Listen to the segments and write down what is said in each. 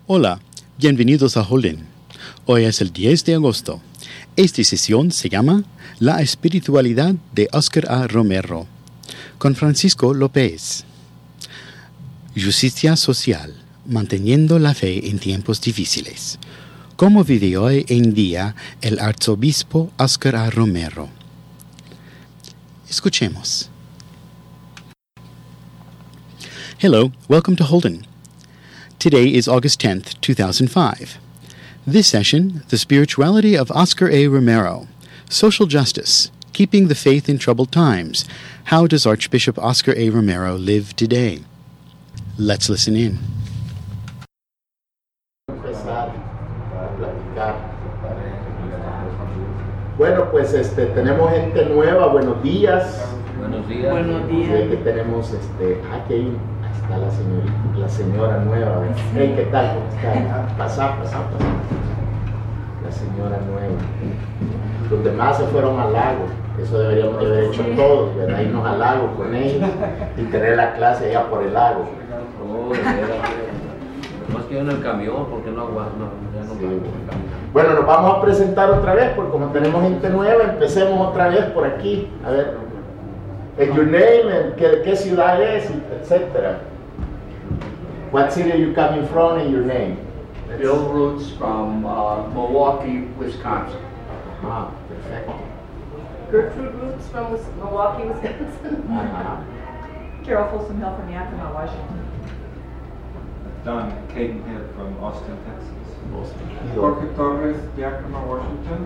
Hola, bienvenidos a Holden. Hoy es el 10 de agosto. Esta sesión se llama La espiritualidad de Oscar A. Romero, con Francisco López. Justicia social, manteniendo la fe en tiempos difíciles. ¿Cómo vive hoy en día el arzobispo Oscar A. Romero? Escuchemos. Hello, welcome to Holden. Today is August 10th, 2005. This session, The Spirituality of Oscar A. Romero, Social Justice, Keeping the Faith in Troubled Times. How does Archbishop Oscar A. Romero live today? Let's listen in. Bueno, pues tenemos gente nueva. Buenos días. Buenos días. Buenos días. Que tenemos aquí está la señora nueva. Hey, ¿qué tal? ¿Cómo está? Pasa. La señora nueva. Los demás se fueron al lago. Eso deberíamos de haber hecho todos, ¿verdad? Irnos al lago con ellos y tener la clase allá por el lago. Oh, más que en el camión, porque no aguanta, ya no Sí. va por el camión. Bueno, nos vamos a presentar otra vez, porque como tenemos gente nueva, empecemos otra vez por aquí. A ver, your name, qué ciudad es, etcétera. What city are you coming from and your name? Bill Roots from Milwaukee, Wisconsin. Ah, perfecto. Gertrude Roots from Milwaukee, Wisconsin. Ajá. Carol Folsom Hill from Yakima, Washington. Don Cadenhead from Austin, Texas. Y Jorge Torres, Yakima, Washington.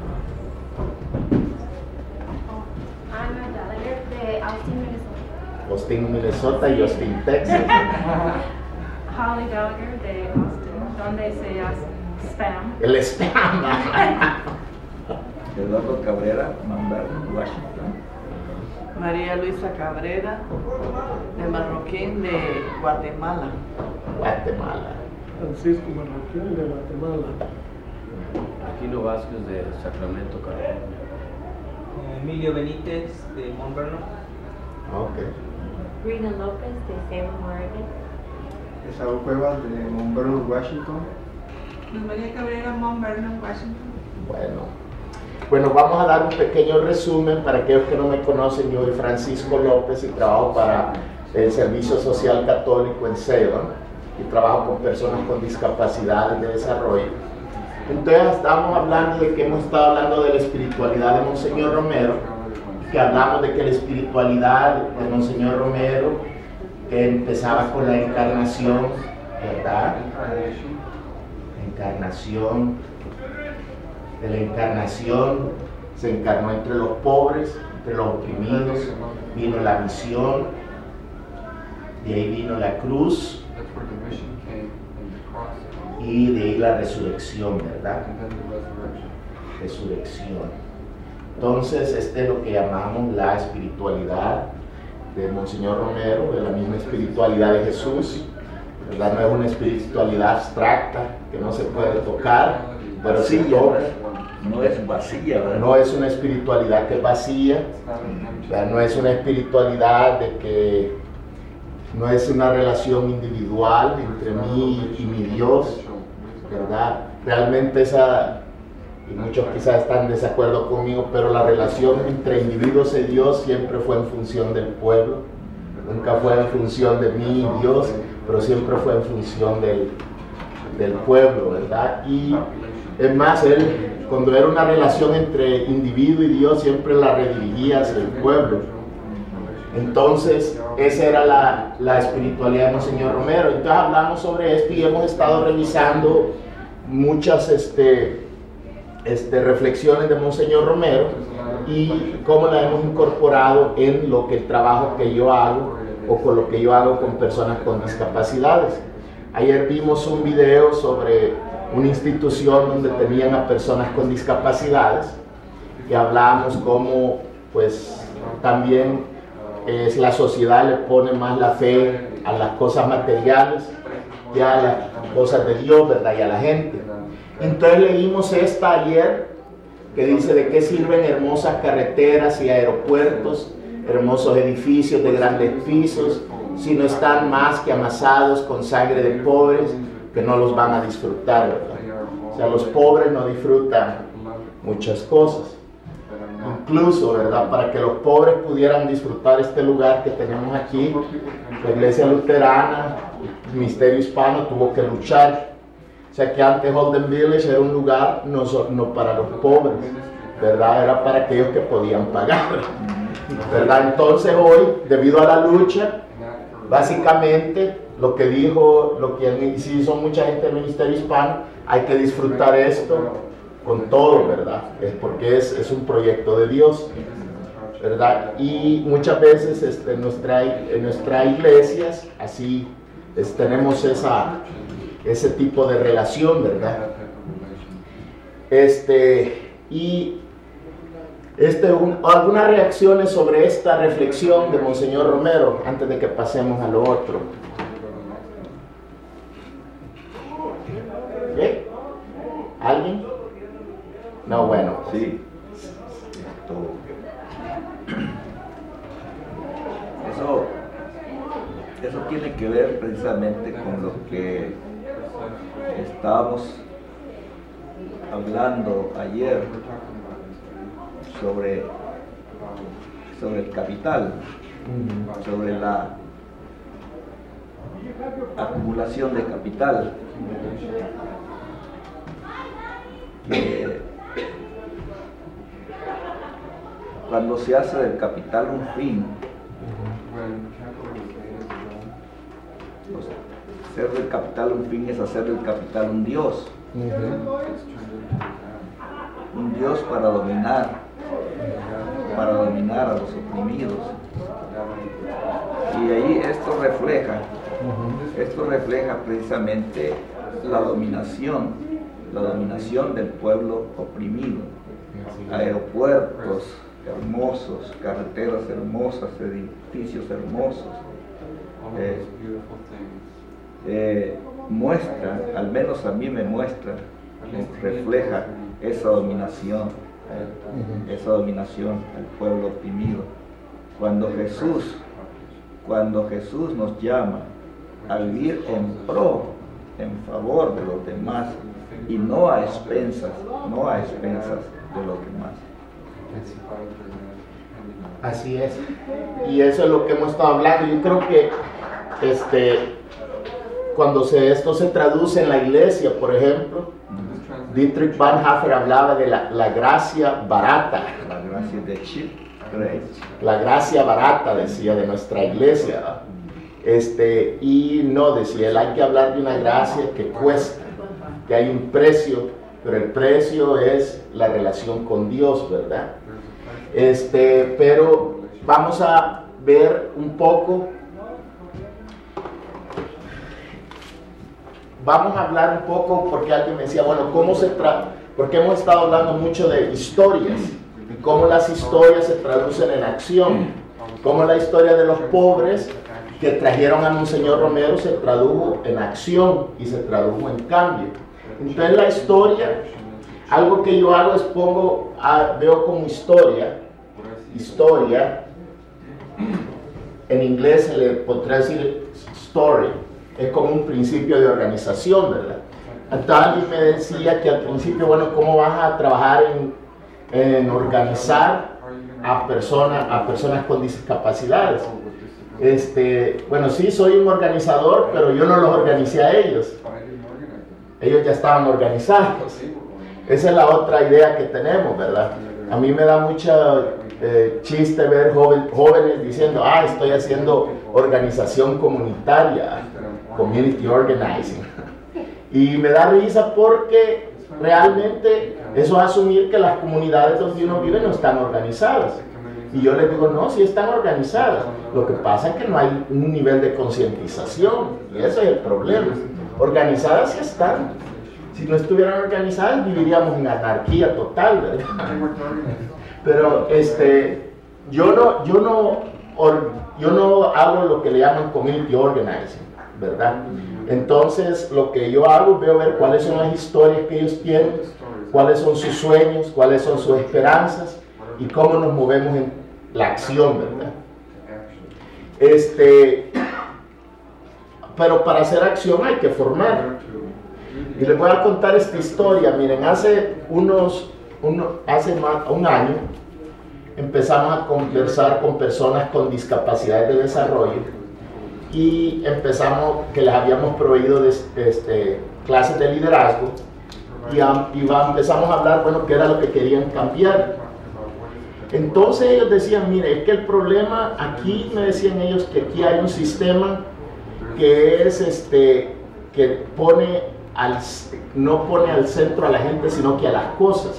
Ana Gallagher de Austin, Minnesota. Austin, Minnesota y Austin, Texas. Holly Gallagher de Austin, donde se hace spam. El spam. Eduardo Cabrera, Mandarino, Washington. María Luisa Cabrera de Marroquín de Guatemala. Guatemala. Francisco Marroquín de Guatemala. Aquino Vázquez de Sacramento, California. Emilio Benítez de Mount Vernon. Ok. Rina López de Salem, Oregon. Esaú Cuevas de Mount Vernon, Washington. María Cabrera, Mount Vernon, Washington. Bueno, vamos a dar un pequeño resumen para aquellos que no me conocen. Yo soy Francisco López y trabajo para el Servicio Social Católico en Salem y trabajo con personas con discapacidades de desarrollo. Entonces estamos hablando de que hemos estado hablando de la espiritualidad de Monseñor Romero, que hablamos de que la espiritualidad de Monseñor Romero empezaba con la encarnación, ¿verdad? De la encarnación se encarnó entre los pobres, entre los oprimidos, vino la visión, de ahí vino la cruz y de ahí la resurrección, ¿verdad? Resurrección. Entonces, es lo que llamamos la espiritualidad de Monseñor Romero, de la misma espiritualidad de Jesús, ¿verdad? No es una espiritualidad abstracta que no se puede tocar, pero sí toca. No es vacía, ¿verdad? No es una espiritualidad que es vacía, ¿verdad? No es una espiritualidad de que no es una relación individual entre mí y mi Dios, ¿verdad? Realmente y muchos quizás están en desacuerdo conmigo, pero la relación entre individuos y Dios siempre fue en función del pueblo, nunca fue en función de mí y Dios, pero siempre fue en función del pueblo, ¿verdad? Y es más, cuando era una relación entre individuo y Dios, siempre la redirigía hacia el pueblo. Entonces, esa era la espiritualidad de Monseñor Romero. Entonces hablamos sobre esto y hemos estado revisando muchas reflexiones de Monseñor Romero y cómo la hemos incorporado en el trabajo que yo hago o con lo que yo hago con personas con discapacidades. Ayer vimos un video sobre una institución donde tenían a personas con discapacidades y hablábamos cómo pues también la sociedad le pone más la fe a las cosas materiales y a las cosas de Dios, ¿verdad? Y a la gente. Entonces leímos esta ayer que dice: ¿de qué sirven hermosas carreteras y aeropuertos, hermosos edificios de grandes pisos, si no están más que amasados con sangre de pobres, que no los van a disfrutar, ¿verdad? O sea, los pobres no disfrutan muchas cosas. Incluso, ¿verdad? Para que los pobres pudieran disfrutar este lugar que tenemos aquí, la iglesia luterana, el Ministerio Hispano tuvo que luchar. O sea que antes Holden Village era un lugar no para los pobres, ¿verdad? Era para aquellos que podían pagar, ¿verdad? Entonces hoy, debido a la lucha, básicamente lo que hizo mucha gente del Ministerio Hispano, hay que disfrutar esto con todo, ¿verdad? Es porque es un proyecto de Dios, ¿verdad? Y muchas veces en nuestras iglesias así tenemos ese tipo de relación, ¿verdad? Algunas reacciones sobre esta reflexión de Monseñor Romero antes de que pasemos a lo otro. ¿Qué? ¿Alguien? No, bueno. Sí. Eso tiene que ver precisamente con lo que estábamos hablando ayer sobre el capital, sobre la acumulación de capital. Cuando se hace del capital un fin, hacer del capital un fin es hacer del capital un Dios. Un Dios para dominar a los oprimidos. Y ahí esto refleja precisamente la dominación del pueblo oprimido. Aeropuertos hermosos, carreteras hermosas, edificios hermosos. Muestra, al menos a mí me muestra, refleja esa dominación al pueblo oprimido. Cuando Jesús nos llama a vivir en favor de los demás y no a expensas de los demás. Así es. Y eso es lo que hemos estado hablando. Yo creo que cuando esto se traduce en la iglesia, por ejemplo, Dietrich Bonhoeffer hablaba de la gracia barata. La gracia de cheap grace. La gracia barata, decía, de nuestra iglesia. Y no, decía él, hay que hablar de una gracia que cuesta, que hay un precio, pero el precio es la relación con Dios, ¿verdad? Pero vamos a ver un poco. Vamos a hablar un poco, porque alguien me decía, bueno, porque hemos estado hablando mucho de historias, y cómo las historias se traducen en acción, cómo la historia de los pobres que trajeron a Monseñor Romero se tradujo en acción y se tradujo en cambio. Entonces la historia, algo que yo hago es veo como historia, en inglés se le podría decir story, es como un principio de organización, ¿verdad? Entonces alguien me decía que al principio, bueno, ¿cómo vas a trabajar en organizar a personas con discapacidades? Bueno, sí, soy un organizador, pero yo no los organicé a ellos. Ellos ya estaban organizados. Esa es la otra idea que tenemos, ¿verdad? A mí me da mucha chiste ver jóvenes diciendo, estoy haciendo organización comunitaria, community organizing. Y me da risa porque realmente eso es asumir que las comunidades donde uno vive no están organizadas. Y yo les digo, no, sí están organizadas. Lo que pasa es que no hay un nivel de concientización, y ese es el problema. Organizadas sí están. Si no estuvieran organizadas, viviríamos en anarquía total, ¿verdad? Pero yo no hago lo que le llaman community organizing, ¿verdad? Entonces, lo que yo hago, veo ver cuáles son las historias que ellos tienen, cuáles son sus sueños, cuáles son sus esperanzas y cómo nos movemos en la acción, ¿verdad? pero para hacer acción hay que formar. Y les voy a contar esta historia. Miren, hace más un año empezamos a conversar con personas con discapacidades de desarrollo y empezamos, que les habíamos proveído de clases de liderazgo y empezamos a hablar, bueno, qué era lo que querían cambiar. Entonces ellos decían, mire, es que el problema aquí, me decían ellos, que aquí hay un sistema que es que no pone al centro a la gente, sino que a las cosas.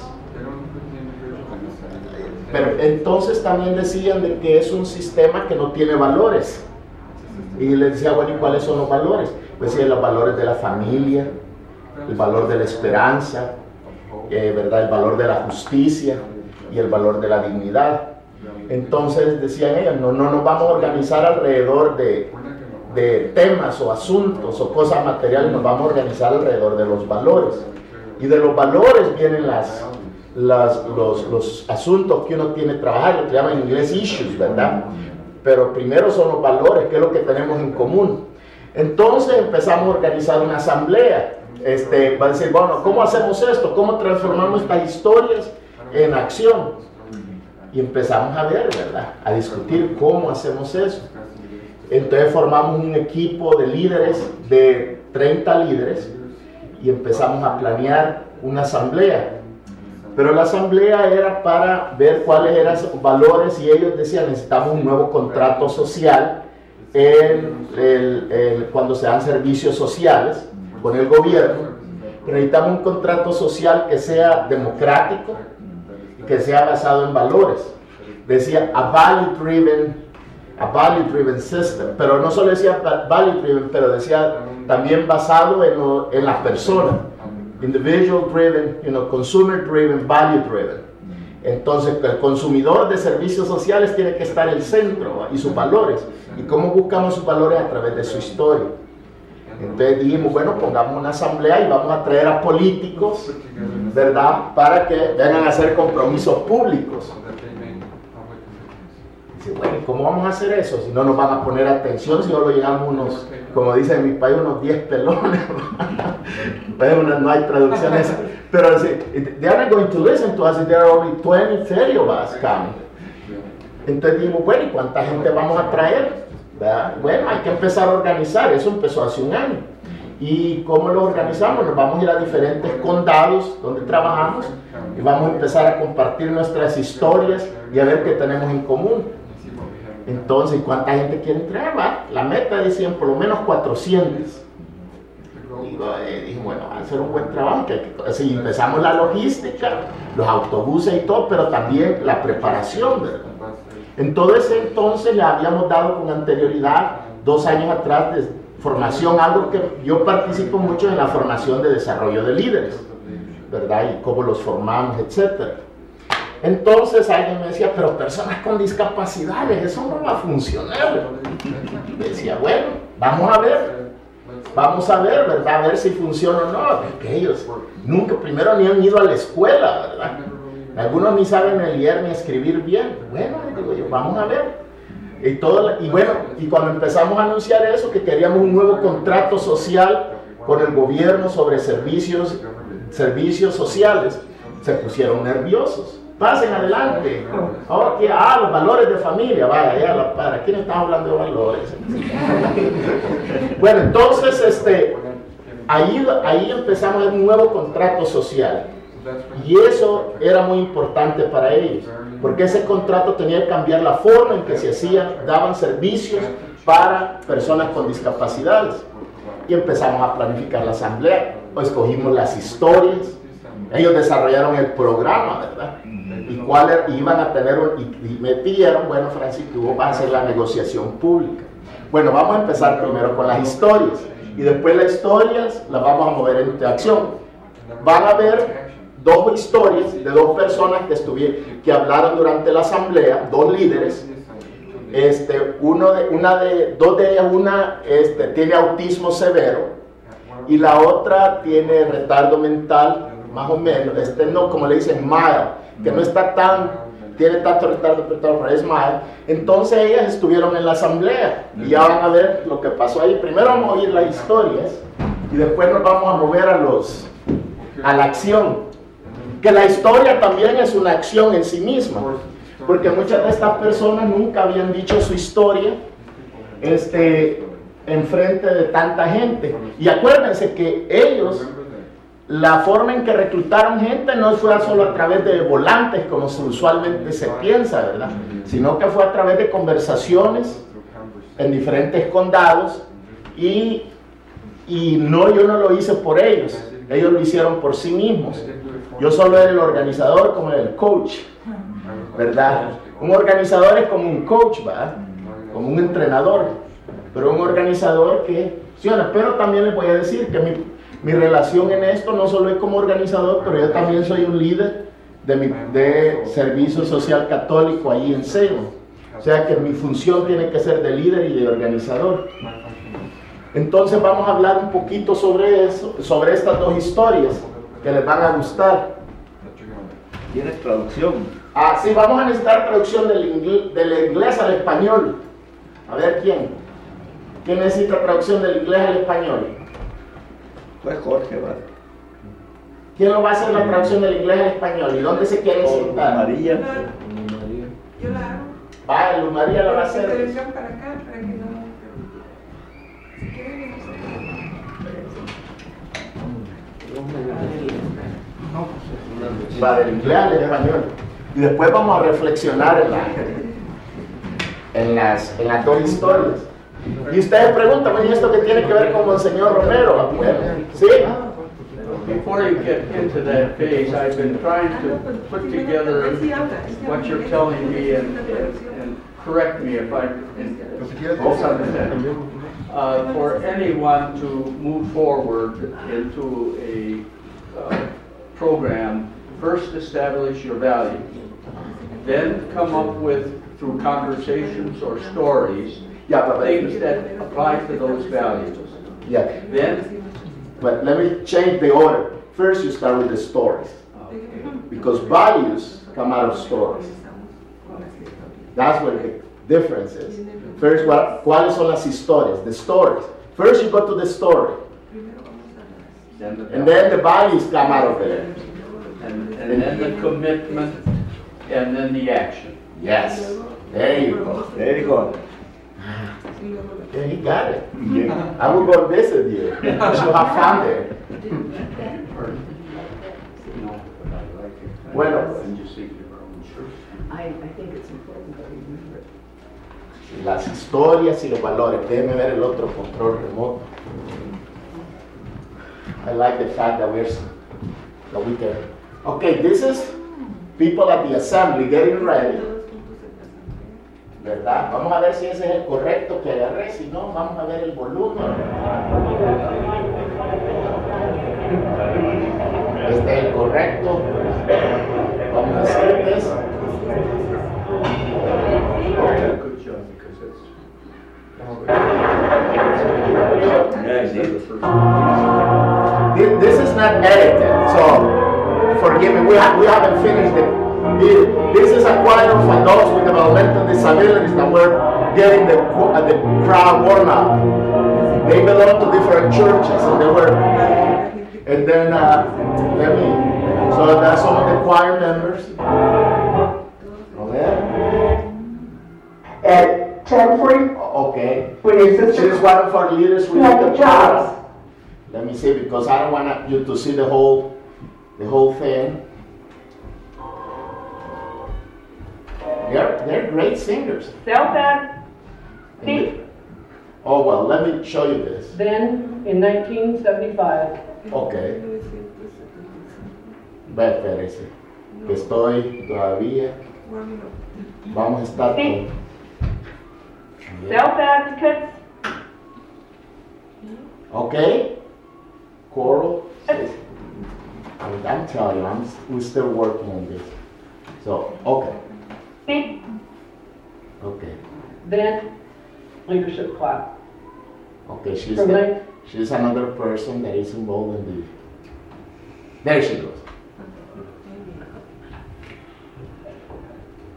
Pero entonces también decían de que es un sistema que no tiene valores. Y les decía, bueno, ¿y cuáles son los valores? Pues decían los valores de la familia, el valor de la esperanza, ¿verdad? El valor de la justicia y el valor de la dignidad. Entonces decían ellos, no nos vamos a organizar alrededor de temas o asuntos o cosas materiales, nos vamos a organizar alrededor de los valores. Y de los valores vienen los asuntos que uno tiene que trabajar, lo que llaman en inglés issues, ¿verdad? Pero primero son los valores, que es lo que tenemos en común. Entonces empezamos a organizar una asamblea. Va a decir, bueno, ¿cómo hacemos esto? ¿Cómo transformamos estas historias en acción? Y empezamos a ver, ¿verdad? A discutir cómo hacemos eso. Entonces formamos un equipo de líderes, de 30 líderes, y empezamos a planear una asamblea. Pero la asamblea era para ver cuáles eran los valores y ellos decían, necesitamos un nuevo contrato social cuando se dan servicios sociales con el gobierno. Necesitamos un contrato social que sea democrático y que sea basado en valores. Decía a value-driven system, pero no solo decía value-driven, pero decía también basado en las personas. Individual-driven, consumer-driven, value-driven. Entonces, el consumidor de servicios sociales tiene que estar en el centro y sus valores. ¿Y cómo buscamos sus valores? A través de su historia. Entonces dijimos, bueno, pongamos una asamblea y vamos a traer a políticos, ¿verdad? Para que vengan a hacer compromisos públicos. Dice, bueno, ¿cómo vamos a hacer eso? Si no nos van a poner atención, si solo llegamos unos, como dicen en mi país, unos 10 pelones. No hay traducciones. Pero they are not going to listen to us if there are only 20, 30 of us coming. Entonces dijimos, bueno, ¿y cuánta gente vamos a traer? ¿Verdad? Bueno, hay que empezar a organizar. Eso empezó hace un año. ¿Y cómo lo organizamos? Nos vamos a ir a diferentes condados donde trabajamos y vamos a empezar a compartir nuestras historias y a ver qué tenemos en común. Entonces, ¿cuánta gente quiere entrar? La meta decían por lo menos 400. Y dije, bueno, va a ser un buen trabajo. Así empezamos la logística, los autobuses y todo, pero también la preparación, ¿verdad? En todo ese entonces le habíamos dado con anterioridad, 2 años atrás, de formación, algo que yo participo mucho en la formación de desarrollo de líderes, ¿verdad? Y cómo los formamos, etcétera. Entonces alguien me decía, pero personas con discapacidades, eso no va a funcionar. Y decía, bueno, vamos a ver, ¿verdad? A ver si funciona o no. Porque ellos nunca, primero ni han ido a la escuela, ¿verdad? Algunos ni saben leer ni escribir bien. Bueno, digo yo, vamos a ver. Y cuando empezamos a anunciar eso, que queríamos un nuevo contrato social con el gobierno sobre servicios sociales, se pusieron nerviosos. Pasen adelante. Okay. Los valores de familia. Vaya, ¿para quién estamos hablando de valores? Bueno, entonces ahí empezamos un nuevo contrato social. Y eso era muy importante para ellos, porque ese contrato tenía que cambiar la forma en que se daban servicios para personas con discapacidades. Y empezamos a planificar la asamblea, escogimos las historias, ellos desarrollaron el programa, ¿verdad? Y iban a tener, y me pidieron, bueno, Francisco, tú vas a hacer la negociación pública. Bueno, vamos a empezar primero con las historias, y después las historias las vamos a mover en acción. Van a haber 2 historias de 2 personas que hablaron durante la asamblea, 2 líderes. Dos de ellas, una tiene autismo severo y la otra tiene retardo mental, más o menos, no, como le dicen, mild, que no está tan tiene tanto retardo pero es mal. Entonces ellas estuvieron en la asamblea y ya van a ver lo que pasó ahí. Primero vamos a oír las historias y después nos vamos a mover a la acción. Que la historia también es una acción en sí misma, porque muchas de estas personas nunca habían dicho su historia enfrente de tanta gente. Y acuérdense que ellos, la forma en que reclutaron gente no fue solo a través de volantes, como usualmente se piensa, ¿verdad? Sino que fue a través de conversaciones en diferentes condados y yo no lo hice por ellos, ellos lo hicieron por sí mismos. Yo solo era el organizador como el coach, ¿verdad? Un organizador es como un coach, ¿verdad? Como un entrenador, pero un organizador que funciona. Pero también les voy a decir que mi relación en esto no solo es como organizador, pero yo también soy un líder de servicio social católico ahí en Salem. O sea que mi función tiene que ser de líder y de organizador. Entonces vamos a hablar un poquito sobre eso, sobre estas dos historias que les van a gustar. ¿Tienes traducción? Sí, vamos a necesitar traducción del inglés al español. A ver, ¿quién necesita traducción del inglés al español? Pues Jorge, ¿vale? ¿Quién lo va a hacer la traducción del inglés al español? ¿Y dónde se quiere sentar? María. Yo la hago. Luz María la va a hacer. Televisión para acá, para que no... Si quieren, Va del inglés al español. Y después vamos a reflexionar en las dos historias. Y ustedes preguntan, ¿y esto qué tiene que ver con Monseñor Romero? ¿Sí? Before you get into that phase, I've been trying to put together what you're telling me and correct me if I misunderstand. For anyone to move forward into a program, first establish your values, then come up with, through conversations or stories, things that apply to those values. Yeah. But let me change the order. First you start with the stories. Because values come out of stories. That's what the difference is. First, ¿cuáles son las historias? The stories. First you go to the story. And then the values come out of there. And then the commitment, and then the action. Yes. There you go. There you go. Yeah, he got it. Yeah. I will go visit you. You should have fun there. Bueno, I think it's important that we remember it. Las historias y los valores. Déjeme ver el otro control remoto. I like the fact that we can. Okay, this is people at the assembly getting ready. ¿Verdad? Vamos a ver si ese es el correcto que agarré, si no, vamos a ver el volumen. Este es el correcto. Vamos a hacer eso. This is not edited, so forgive me, we haven't finished it. This is a choir of adults with developmental disabilities that we're getting the crowd warm up. They belong to different churches, and then so that's some of the choir members. At 10:40. Okay. When your sister. She's one of our leaders. We have the jobs. Let me see, because I don't want you to see the whole thing. They're great singers. Self-ed. See? Oh, well, let me show you this. Then, in 1975. Okay. Espérese, que estoy todavía. Vamos a estar con... Self-advocates. Okay. Choral. I'm telling you, we're still working on this. So, okay. See? Okay. Then, leadership class. Okay, she's another person that is involved in the... There she goes.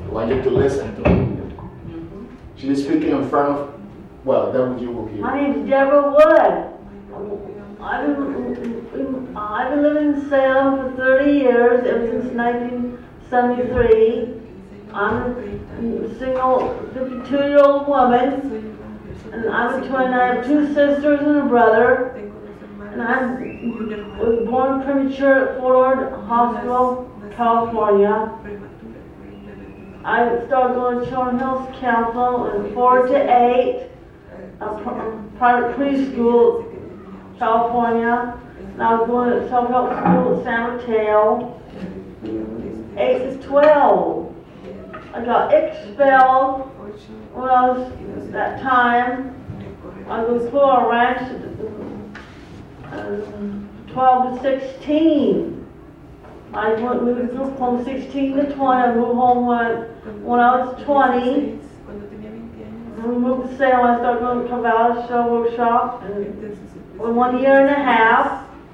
I want you to listen to her. She's speaking in front of, well, then you will hear. My name's Deborah Wood. I've been living in Salem for 30 years, ever since 1973. I'm a single 52-year-old woman, and I'm a twin. I have two sisters and a brother, and I was born premature at Fort Ord Hospital, California. I started going to Children's Health Council in 4 to 8, a private preschool, California. And I was going to self-help school at San Mateo, 8 to 12. I got expelled when I was, that time, I was put on a ranch 12 to 16. I moved from 16 to 20. I moved home when I was 20. We moved to Salem. I started going to Cavallo Show Workshop for 1 year and a half.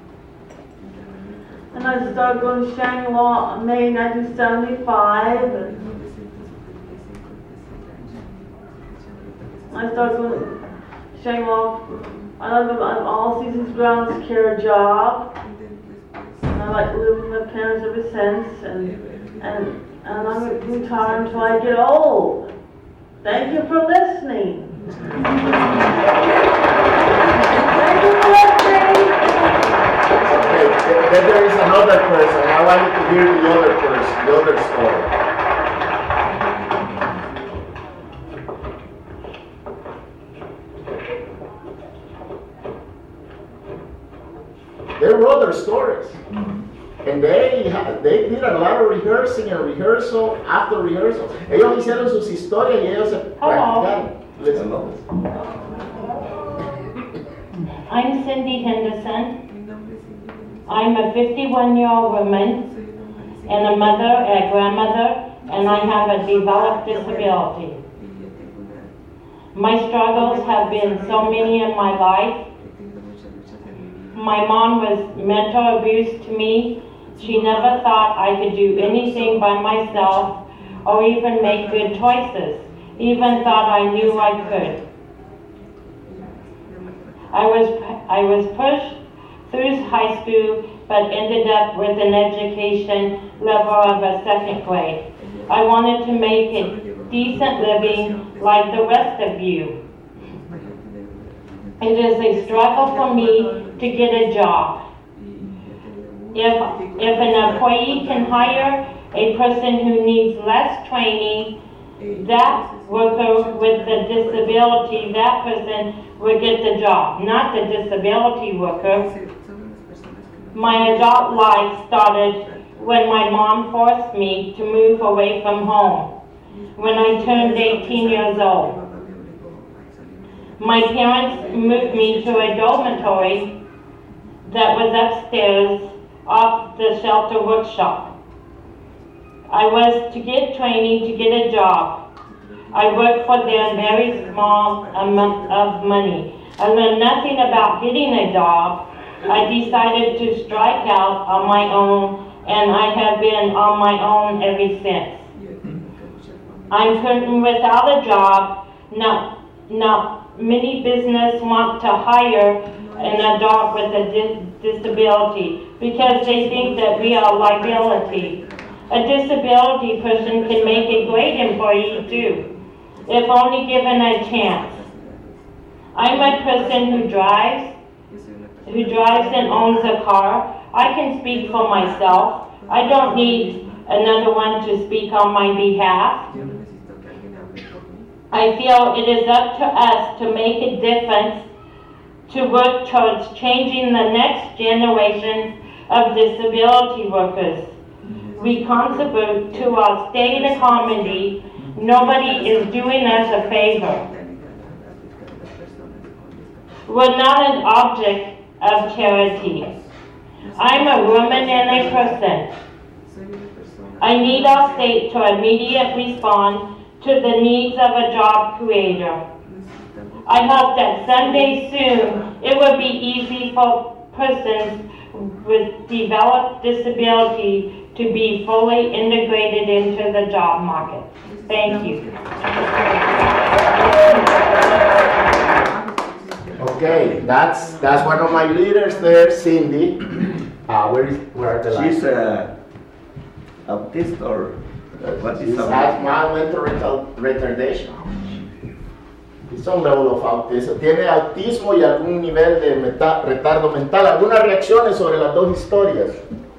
And I started going to Shangri-La in May 1975. I started going to Shangri-La. I have an all-seasons grounds care job. And I like to live with my parents ever since. And I'm retired until I get old. Thank you for listening. Thank you for listening. Okay, then there is another person. I want you to hear the other person, the other story. They wrote their stories. And they did a lot of rehearsing and rehearsal after rehearsal. Ellos hicieron sus historias y ellos se practicaron. Listen. I'm Cindy Henderson. I'm a 51-year-old woman and a mother, a grandmother, and I have a developed disability. My struggles have been so many in my life. My mom was mental abuse to me. She never thought I could do anything by myself or even make good choices, even thought I knew I could. I was pushed through high school, but ended up with an education level of a second grade. I wanted to make a decent living like the rest of you. It is a struggle for me to get a job. If an employee can hire a person who needs less training, that worker with the disability, that person will get the job, not the disability worker. My adult life started when my mom forced me to move away from home when I turned 18 years old. My parents moved me to a dormitory that was upstairs off the shelter workshop. I was to get training to get a job. I worked for them very small amount of money. I learned nothing about getting a job. I decided to strike out on my own, and I have been on my own ever since. I'm currently without a job. Now, many businesses want to hire an adult with a disability because they think that we are a liability. A disability person can make a great employee too, if only given a chance. I'm a person who drives and owns a car. I can speak for myself. I don't need another one to speak on my behalf. I feel it is up to us to make a difference, to work towards changing the next generation of disability workers. We contribute to our state economy. Nobody is doing us a favor. We're not an object of charity. I'm a woman and a person. I need our state to immediately respond to the needs of a job creator. I hope that someday soon it will be easy for persons with developed disability to be fully integrated into the job market. Thank you. Okay, that's one of my leaders there, Cindy. Where are the lines? She's autist or what is She's mental retardation. Some level of autism. Tiene autismo y algún nivel de retardo mental. ¿Algunas reacciones sobre las dos historias?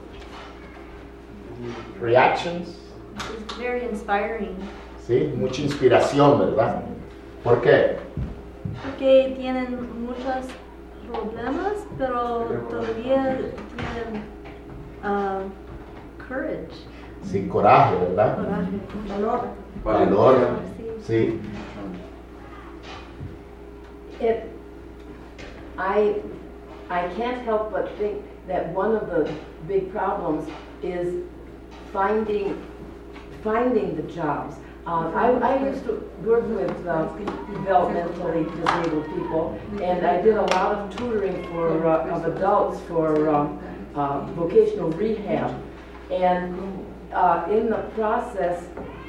Reactions? It's very inspiring. Sí, mucha inspiración, ¿verdad? ¿Por qué? Porque tienen muchos problemas, pero todavía tienen courage. Sí, coraje, ¿verdad? Coraje. Valor. Sí. I can't help but think that one of the big problems is finding the jobs. I used to work with developmentally disabled people, and I did a lot of tutoring of adults for vocational rehab. And in the process,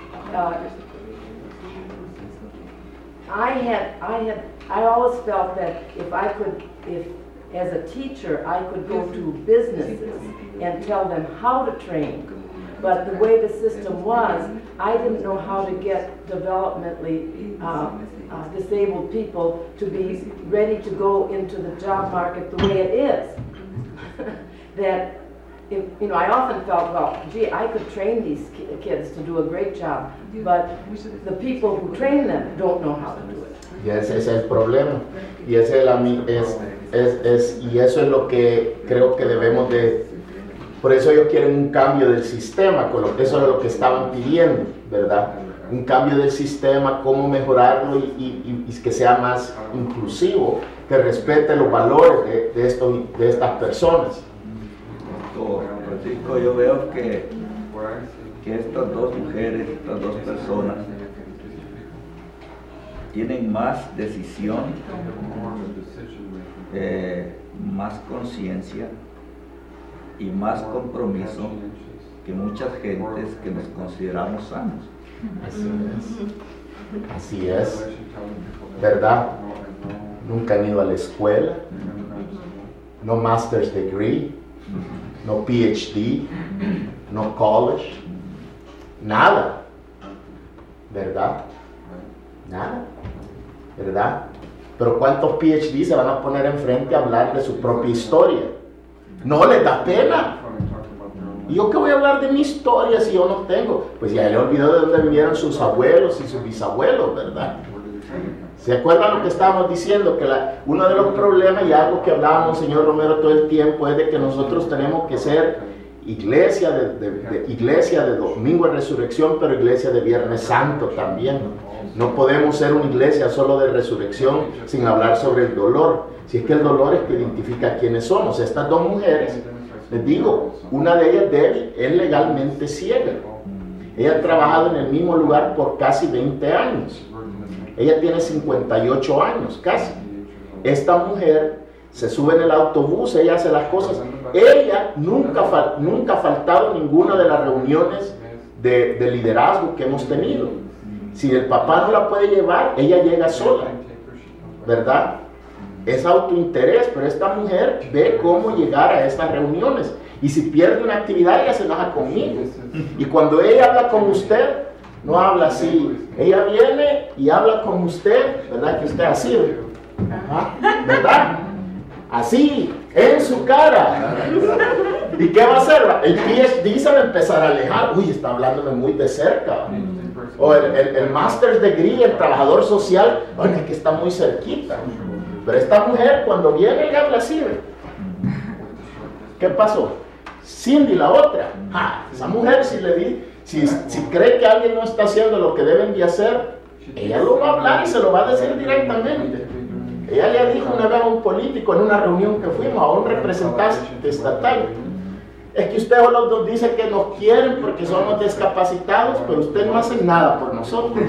I always felt that if as a teacher, I could go to businesses and tell them how to train. But the way the system was, I didn't know how to get developmentally disabled people to be ready to go into the job market the way it is. That, I often felt, well, gee, I could train these kids to do a great job, but the people who train them don't know how to do it. Y ese es el problema. Y y eso es lo que creo que debemos de. Por eso ellos quieren un cambio del sistema, eso es lo que estaban pidiendo, ¿verdad? Un cambio del sistema, cómo mejorarlo y que sea más inclusivo, que respete los valores de estas personas. Francisco, yo veo que estas dos mujeres, estas dos personas, tienen más decisión, más conciencia y más compromiso que muchas gentes que nos consideramos sanos. Así es, ¿verdad? Nunca han ido a la escuela, no master's degree, no PhD, no college, nada, ¿verdad? Nada, ¿verdad? Pero ¿cuántos PhD se van a poner enfrente a hablar de su propia historia? No les da pena. ¿Y yo qué voy a hablar de mi historia si yo no tengo? Pues ya le olvidó de dónde vivieron sus abuelos y sus bisabuelos, ¿verdad? ¿Se acuerdan lo que estábamos diciendo? Que uno de los problemas y algo que hablábamos, señor Romero, todo el tiempo es de que nosotros tenemos que ser iglesia de domingo de resurrección, pero iglesia de Viernes Santo también. No podemos ser una iglesia solo de resurrección sin hablar sobre el dolor. Si es que el dolor es que identifica quiénes somos. Estas dos mujeres, les digo, una de ellas, Debbie, es legalmente ciega. Ella ha trabajado en el mismo lugar por casi 20 años. Ella tiene 58 años, casi. Esta mujer se sube en el autobús, ella hace las cosas. Ella nunca ha faltado en ninguna de las reuniones de liderazgo que hemos tenido. Si el papá no la puede llevar, ella llega sola, ¿verdad? Es autointerés, pero esta mujer ve cómo llegar a estas reuniones. Y si pierde una actividad, ella se enoja conmigo. Y cuando ella habla con usted, no habla así. Ella viene y habla con usted, ¿verdad? Que usted así, ¿verdad? Así, en su cara. ¿Y qué va a hacer? El PhD se va a empezar a alejar. Uy, está hablándome muy de cerca. O el Master's Degree, el trabajador social, bueno, es que está muy cerquita. Pero esta mujer, cuando viene, le habla así. ¿Qué pasó? Cindy, la otra. Esa mujer, si cree que alguien no está haciendo lo que deben de hacer, ella lo va a hablar y se lo va a decir directamente. Ella le dijo una vez a un político en una reunión que fuimos, a un representante estatal, es que usted nos dice que nos quieren porque somos discapacitados, pero usted no hace nada por nosotros.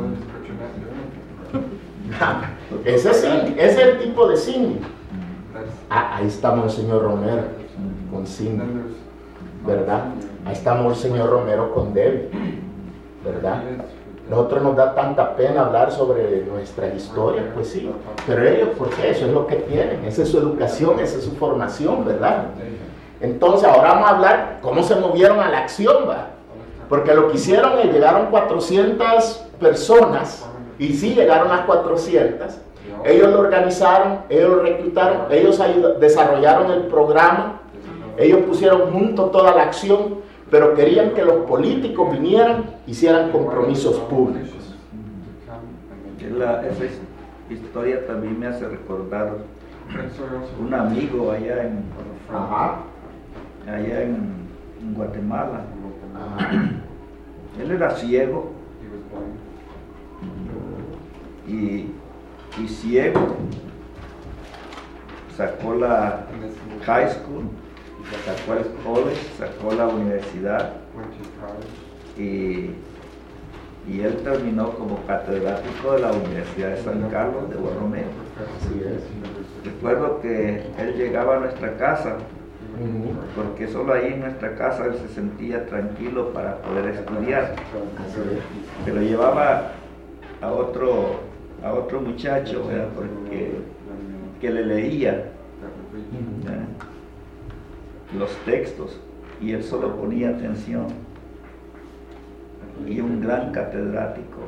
Ese es el tipo de Cindy. Ahí estamos el señor Romero con Cindy, ¿verdad? Ahí está Monseñor Romero con Debbie, ¿verdad? Nosotros nos da tanta pena hablar sobre nuestra historia, pues sí, pero ellos, ¿por qué? Eso es lo que tienen, esa es su educación, esa es su formación, ¿verdad? Entonces ahora vamos a hablar cómo se movieron a la acción, ¿va? Porque lo que hicieron es, llegaron 400 personas, y sí llegaron las 400, ellos lo organizaron, ellos lo reclutaron, ellos desarrollaron el programa, ellos pusieron junto toda la acción, pero querían que los políticos vinieran, hicieran compromisos públicos. Esa historia también me hace recordar un amigo allá en Guatemala. Él era ciego y ciego sacó la high school, sacó el college, sacó la universidad y él terminó como catedrático de la Universidad de San Carlos de Borromeo. Recuerdo que él llegaba a nuestra casa porque solo ahí en nuestra casa él se sentía tranquilo para poder estudiar. Pero llevaba a otro muchacho, ¿verdad? Que le leía los textos y él solo ponía atención, y un gran catedrático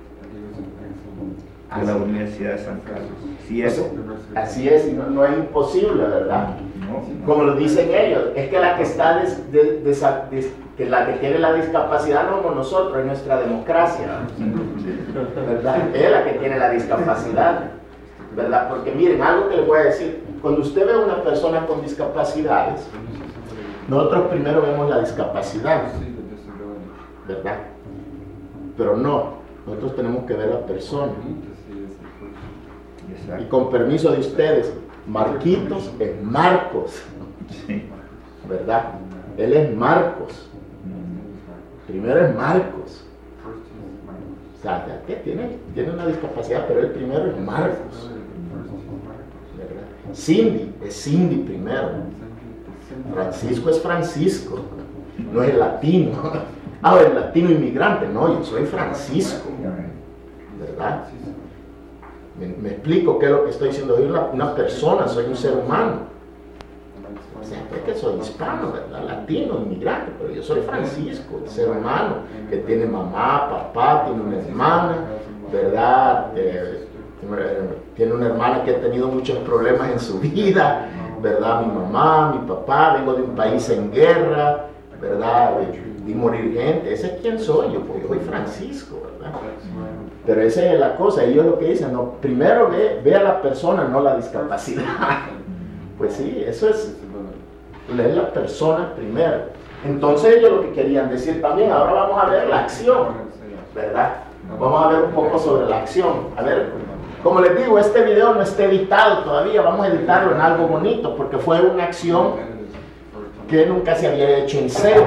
de la Universidad de San Carlos. Así es, y no es imposible, ¿verdad? Como lo dicen ellos, es que la que está que la que tiene la discapacidad no somos nosotros, es nuestra democracia, ¿verdad? Es la que tiene la discapacidad, ¿verdad? Porque miren, algo que les voy a decir, cuando usted ve a una persona con discapacidades, nosotros primero vemos la discapacidad, ¿verdad? Pero no, nosotros tenemos que ver a la persona. Y con permiso de ustedes, Marquitos es Marcos, ¿verdad? Él es Marcos. Primero es Marcos. O sea, ¿qué? Tiene una discapacidad, pero él primero es Marcos, ¿verdad? Cindy es Cindy primero. Francisco es Francisco, no es latino. El latino inmigrante, no, yo soy Francisco, ¿verdad? Me explico qué es lo que estoy diciendo. Soy una persona, soy un ser humano. O sea, es que soy hispano, ¿verdad? Latino, inmigrante, pero yo soy Francisco, el ser humano, que tiene mamá, papá, tiene una hermana, ¿verdad? Tiene una hermana que ha tenido muchos problemas en su vida, ¿verdad? Mi mamá, mi papá, vengo de un país en guerra, ¿verdad? Vi morir gente, ese es quien soy yo, pues yo soy Francisco, ¿verdad? Pero esa es la cosa, ellos lo que dicen, no, primero ve a la persona, no la discapacidad. Pues sí, eso es la persona primero. Entonces ellos lo que querían decir también, ahora vamos a ver la acción, ¿verdad? Vamos a ver un poco sobre la acción. A ver, como les digo, este video no está editado todavía, vamos a editarlo en algo bonito, porque fue una acción que nunca se había hecho en serio.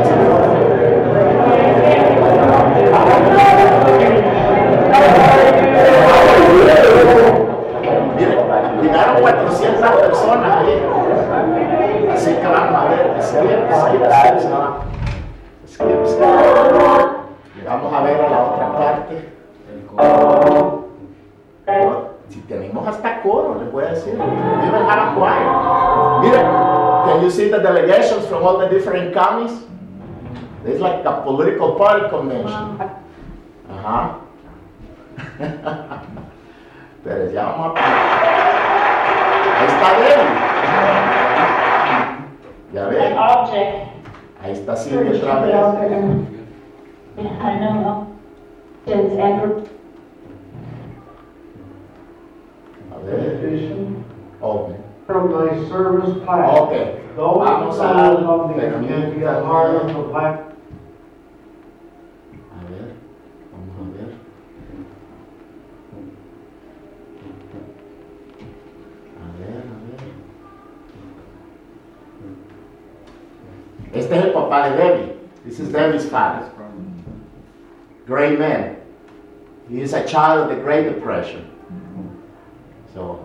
Miren, llegaron 400 personas ahí. Así que vamos a ver, skip. Vamos a ver a la otra parte. Si tenemos hasta coro, les voy a decir. We even have a choir. Miren, can you see the delegations from all the different counties? It's like a political party convention. Ajá. Pero ya vamos a poner. Ahí está Debbie. Ya ven. Ahí está Silvia otra vez. A ver. Oh. From my service plan. Okay. Those of the can be a part of the black. A ver, vamos a ver. Este es el papá de Debbie. This is Debbie's father. Great man. He is a child of the Great Depression. So,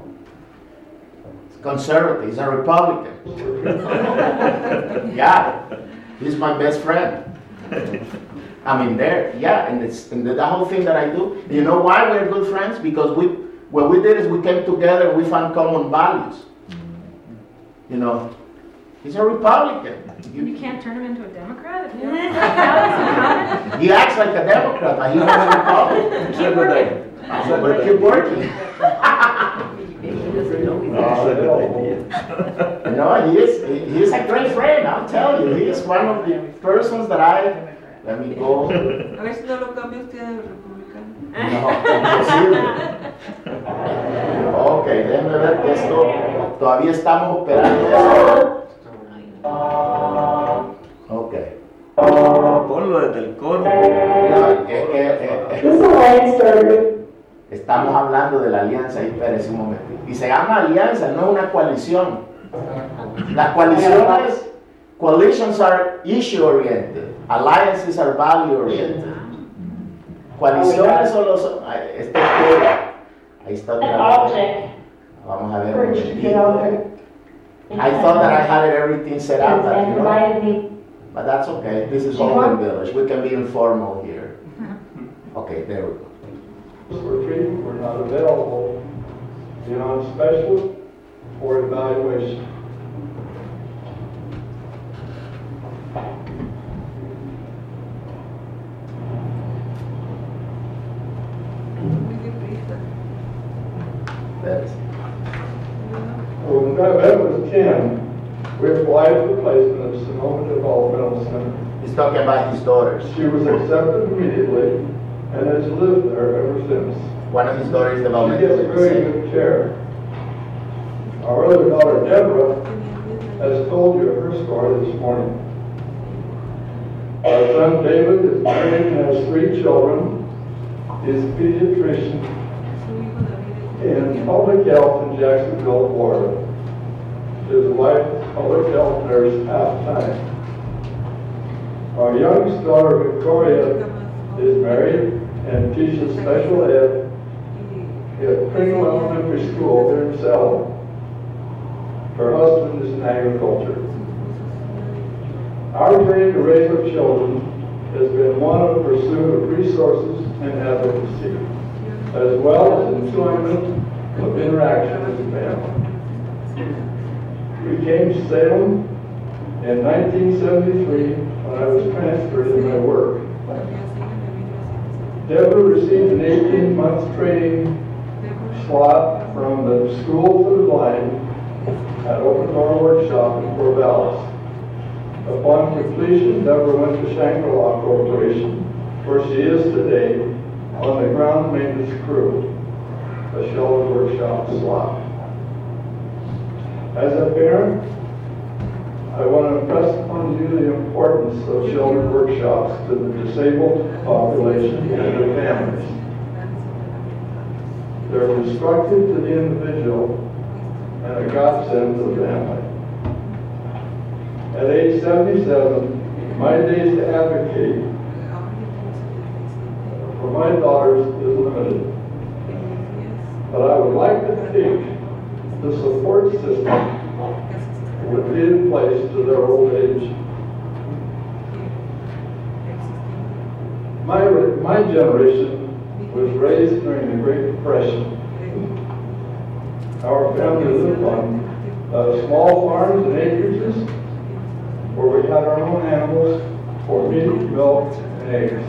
he's conservative. He's a Republican. Yeah. He's my best friend. I mean, and the whole thing that I do. You know why we're good friends? Because what we did is we came together and we found common values. You know, he's a Republican. You can't turn him into a Democrat? If you He acts like a Democrat, but he was a Republican. keep working. But keep working. No, he is a great friend, I'll tell you. He is one of the persons that let me go. A ver si no lo cambia usted a republicano. No, imposible. Ok, déjenme ver que esto todavía estamos operando eso. Ok. Ponlo desde el coro. Estamos hablando de la alianza, y espérense un momento. Y se llama alianza, no una coalición. Las coalitions are issue oriented. Alliances are value oriented. Coaliciones solo son. Ahí está otra vez. Vamos a ver un poquito. I thought that I had everything set up, but that's okay. This is Holden Village. We can be informal here. Okay, there we go. For treatment were not available beyond special or evaluation. When Bev was 10, we applied for placement at Sonoma Developmental Center. He's talking about his daughters. She was accepted immediately and has lived there ever since. One of his daughters developmental. She gets very good care. Our other daughter, Deborah, has told you her story this morning. Our son David is married and has 3 children. He's a pediatrician in public health in Jacksonville, Florida. His wife is public health nurse half-time. Our youngest daughter, Victoria, is married and teaches special ed at Pringle Elementary School here in Selma. Her husband is in agriculture. Our dream to raise our children has been one of pursuit of resources and advocacy, as well as enjoyment of interaction as a family. We came to Salem in 1973 when I was transferred in my work. Deborah received an 18-month training slot from the School for the Blind at Open Door Workshop in Corvallis. Upon completion, Deborah went to Shangri-La Corporation, where she is today on the ground maintenance crew, a shelter workshop slot. As a parent, I want to impress upon you the importance of shelter workshops to the disabled population and their families. They're constructive to the individual and a godsend to the family. At age 77, my days to advocate for my daughters is limited. But I would like to think the support system would be in place to their old age. My generation was raised during the Great Depression. Our family lived on small farms and acreages where we had our own animals for meat, milk, and eggs.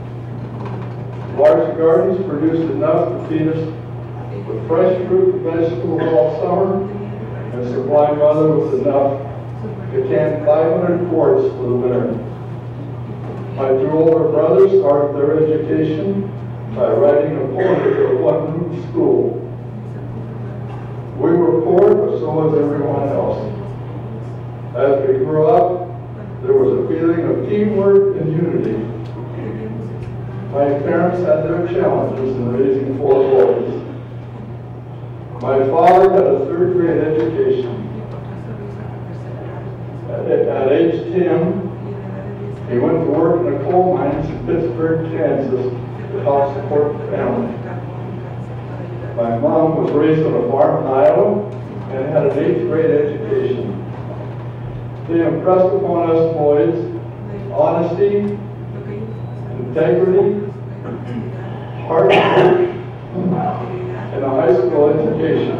Large gardens produced enough to feed us with fresh fruit and vegetables all summer and supply mother with enough to can 500 quarts for the winter. My 2 older brothers started their education by writing a poem at a one-room school. We were poor, but so was everyone else. As we grew up, there was a feeling of teamwork and unity. My parents had their challenges in raising 4 boys. My father had a 3rd grade education. At age 10, he went to work in the coal mines in Pittsburgh, Kansas to help support the family. My mom was raised on a farm in Iowa and had an 8th grade education. They impressed upon us boys honesty, integrity, hard work, and a high school education.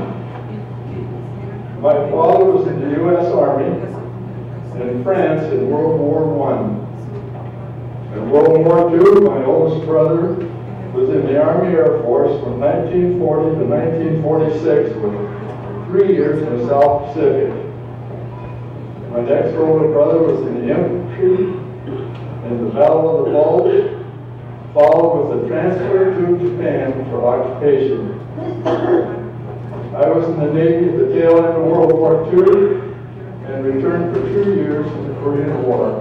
My father was in the U.S. Army and in France in World War I. In World War II, my oldest brother was in the Army Air Force from 1940 to 1946 with 3 years in the South Pacific. My next older brother was in the infantry in the Battle of the Bulge, followed with a transfer to Japan for occupation. I was in the Navy at the tail end of World War II and returned for 2 years in the Korean War.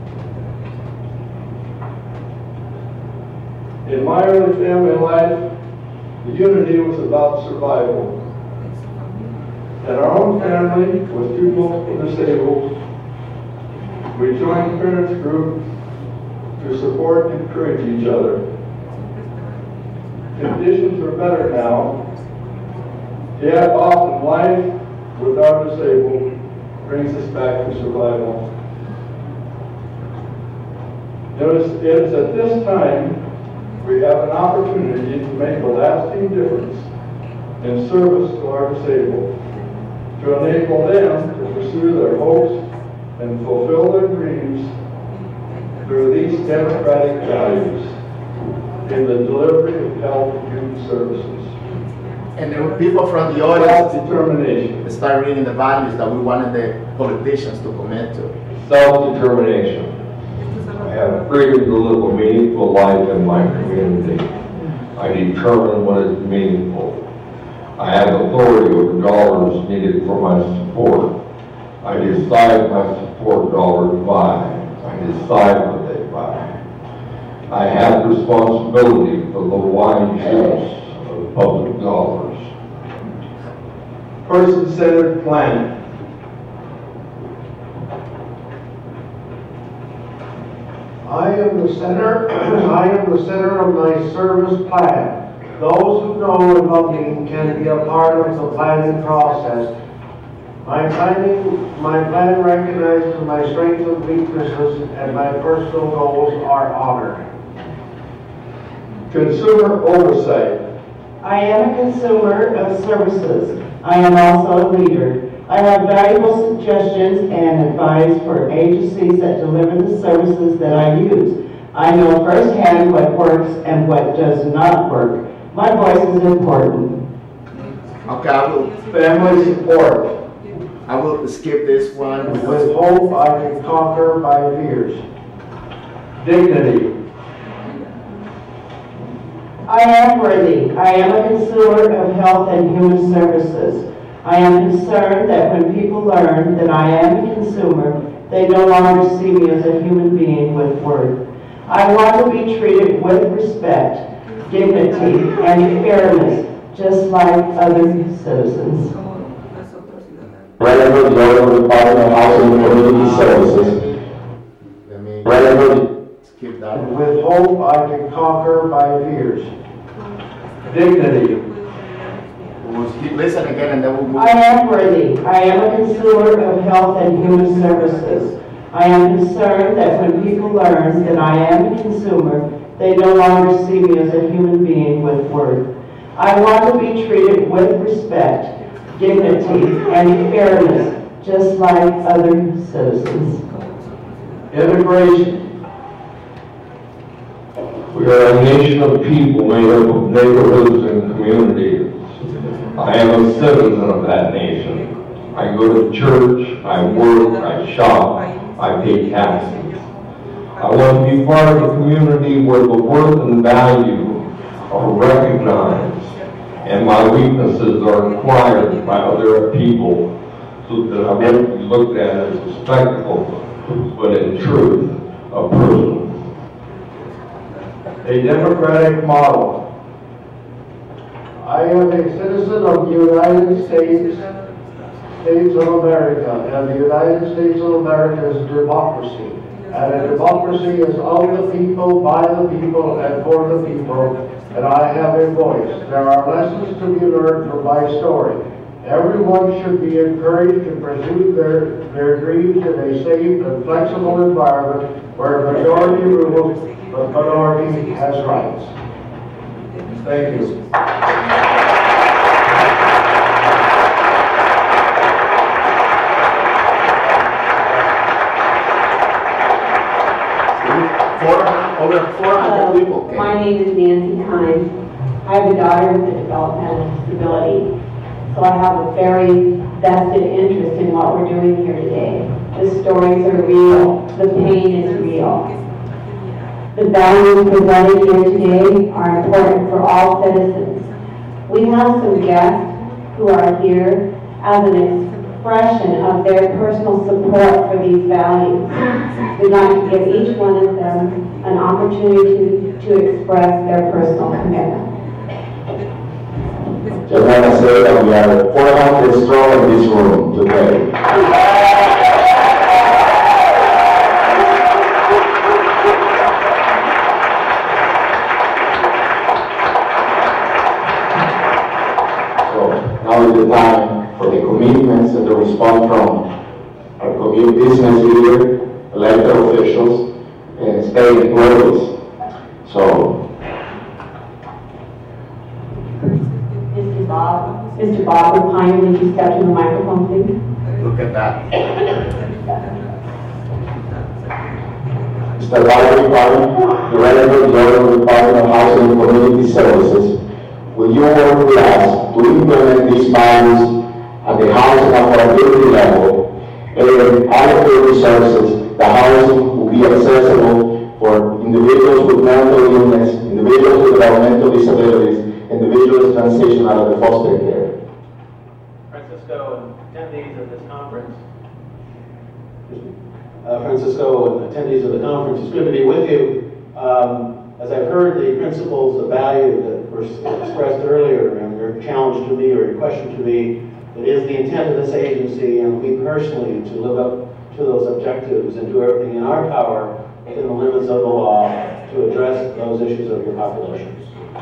In my early family life, the unity was about survival. In our own family, with 2 multiple disabled, we joined parents groups to support and encourage each other. Conditions are better now, yet often life with our disabled brings us back to survival. It is at this time we have an opportunity to make a lasting difference in service to our disabled, to enable them to pursue their hopes and fulfill their dreams through these democratic values in the delivery of health and human services. And the people from the audience Self-determination. start reading the values that we wanted the politicians to commit to. Self-determination. I have freedom to live a meaningful life in my community. I determine what is meaningful. I have authority over dollars needed for my support. I decide my support dollars buy. I decide what they buy. I have responsibility for the wise use of public dollars. Person-centered planning. I am the center of my service plan. Those who know about me can be a part of the planning process. My plan recognizes my strengths and weaknesses, and my personal goals are honored. Consumer oversight. I am a consumer of services. I am also a leader. I have valuable suggestions and advice for agencies that deliver the services that I use. I know firsthand what works and what does not work. My voice is important. Okay, I will. Family support. I will skip this one. With hope I can conquer my fears. Dignity. I am worthy. I am a consumer of health and human services. I am concerned that when people learn that I am a consumer, they no longer see me as a human being with worth. I want to be treated with respect, dignity, and fairness, just like other citizens. Redwood Local Department of Housing and Community Services. Redwood. Skip that. With hope I can conquer my fears. Dignity. We'll listen again and then we'll move. I am worthy. I am a consumer of health and human services. I am concerned that when people learn that I am a consumer, they no longer see me as a human being with worth. I want to be treated with respect, dignity, and fairness, just like other citizens. Immigration. We are a nation of people made up of neighborhoods and communities. I am a citizen of that nation. I go to church, I work, I shop, I pay taxes. I want to be part of a community where the worth and value are recognized and my weaknesses are inquired by other people so that I won't be looked at as a spectacle, but in truth, a person. A democratic model. I am a citizen of the United States of America, and the United States of America is democracy. And a democracy is of the people, by the people, and for the people, and I have a voice. There are lessons to be learned from my story. Everyone should be encouraged to pursue their dreams in a safe and flexible environment where majority rules, but minority has rights. Thank you. Over 400 people came. My name is Nancy Kine. I have a daughter with a developmental disability, so I have a very vested interest in what we're doing here today. The stories are real. The pain is real. The values presented here today are important for all citizens. We have some guests who are here as an expression of their personal support for these values. We'd like to give each one of them an opportunity to express their personal commitment. Just want to say that we are 400 strong in this room today. So now is the time for the commitments and the response from our community business leaders, elected officials, and state employees. So, Mr. Bob Rapine, would you step to the microphone, please? Look at that. Mr. Bob Rapine, Director of the Oregon Department of Housing and Community Services, will you work with us to implement these values at the housing affordability level, and adequate resources, the housing will be accessible for individuals with mental illness, individuals with developmental disabilities, individuals transition out of the foster care. Francisco and attendees of this conference. Francisco and attendees of the conference, it's good to be with you. As I've heard the principles of value that were expressed earlier, and your challenge to me or your question to me, it is the intent of this agency and me personally to live up to those objectives and do everything in our power within the limits of the law to address those issues of your population.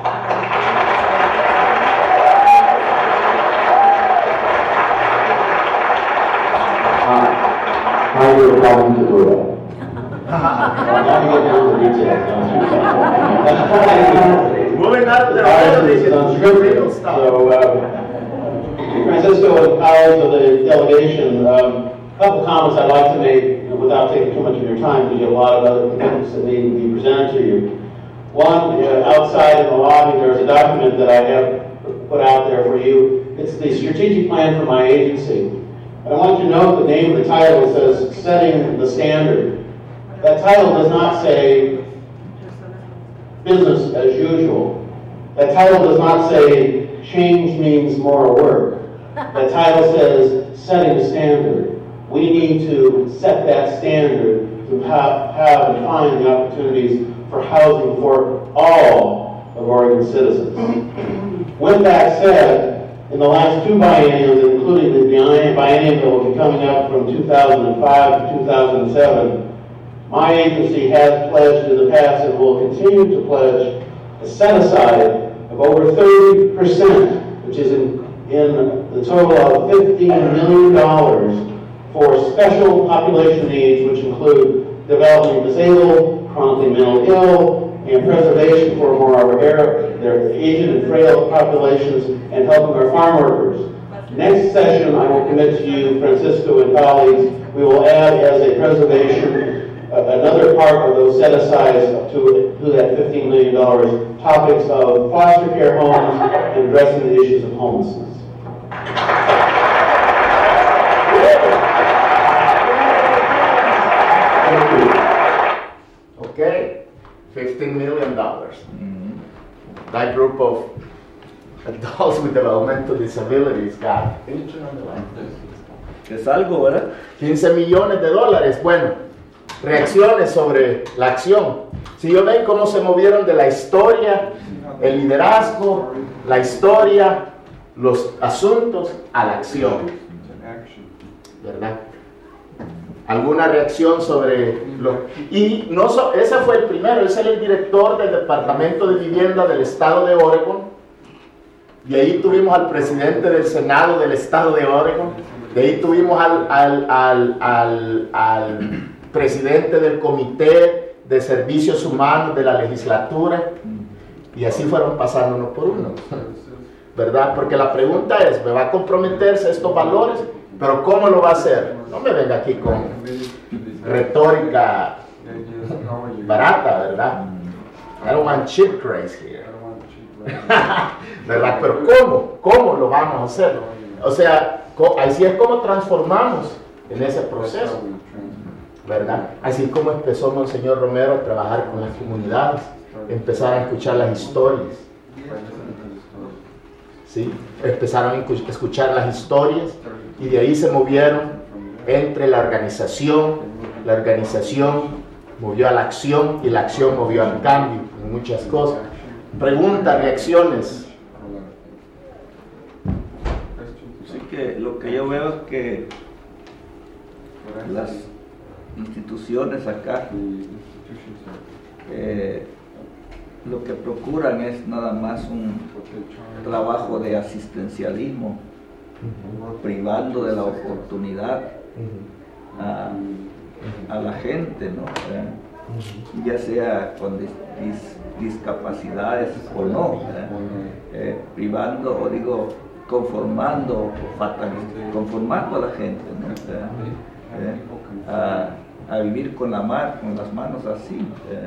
How are you planning to do that? Moving up to the Francisco and colleagues of the delegation, a couple comments I'd like to make without taking too much of your time, because you have a lot of other commitments that need to be presented to you. One, outside in the lobby, there's a document that I have put out there for you. It's the strategic plan for my agency. I want you to note the name of the title says Setting the Standard. That title does not say business as usual. That title does not say change means more work. That title says setting a standard. We need to set that standard to have and find the opportunities for housing for all of Oregon citizens. With that said, in the last two bienniums, including the biennium that will be coming up from 2005 to 2007, my agency has pledged in the past and will continue to pledge a set-aside of over 30%, which is in the total of $15 million for special population needs, which include developing disabled, chronically mentally ill, and preservation for more of their aged and frail populations, and helping our farm workers. Next session, I will commit to you, Francisco and colleagues, we will add as a preservation another part of those set-asides to that $15 million, topics of foster care homes and addressing the issues of homelessness. Okay, $15 million. That group of adults with developmental disabilities got. Es algo, ¿verdad? $15 millones. Bueno, reacciones sobre la acción. Si yo ven cómo se movieron de la historia, el liderazgo, la historia, los asuntos a la acción, ¿verdad? ¿Alguna reacción sobre lo? Y no ese fue el primero, es el director del Departamento de Vivienda del Estado de Oregon, De ahí tuvimos al presidente del Senado del estado de Oregon. De ahí tuvimos al presidente del Comité de Servicios Humanos de la legislatura. Y así fueron pasando uno por uno, ¿verdad? Porque la pregunta es, ¿me va a comprometerse a estos valores? Pero ¿cómo lo va a hacer? No me venga aquí con retórica barata, ¿verdad? I don't want cheap grace here. ¿Verdad? Pero ¿cómo lo vamos a hacer? O sea, así es como transformamos en ese proceso, ¿verdad? Así como empezó Monseñor Romero a trabajar con las comunidades, empezar a escuchar las historias, ¿sí? Empezaron a escuchar las historias y de ahí se movieron entre la organización movió a la acción y la acción movió al cambio en muchas cosas. Preguntas, reacciones. Así que lo que yo veo es que las instituciones acá lo que procuran es nada más un trabajo de asistencialismo, privando de la oportunidad a la gente, ¿no? Ya sea con discapacidades o no, privando, o digo, conformando a la gente, ¿no? A vivir con las manos así,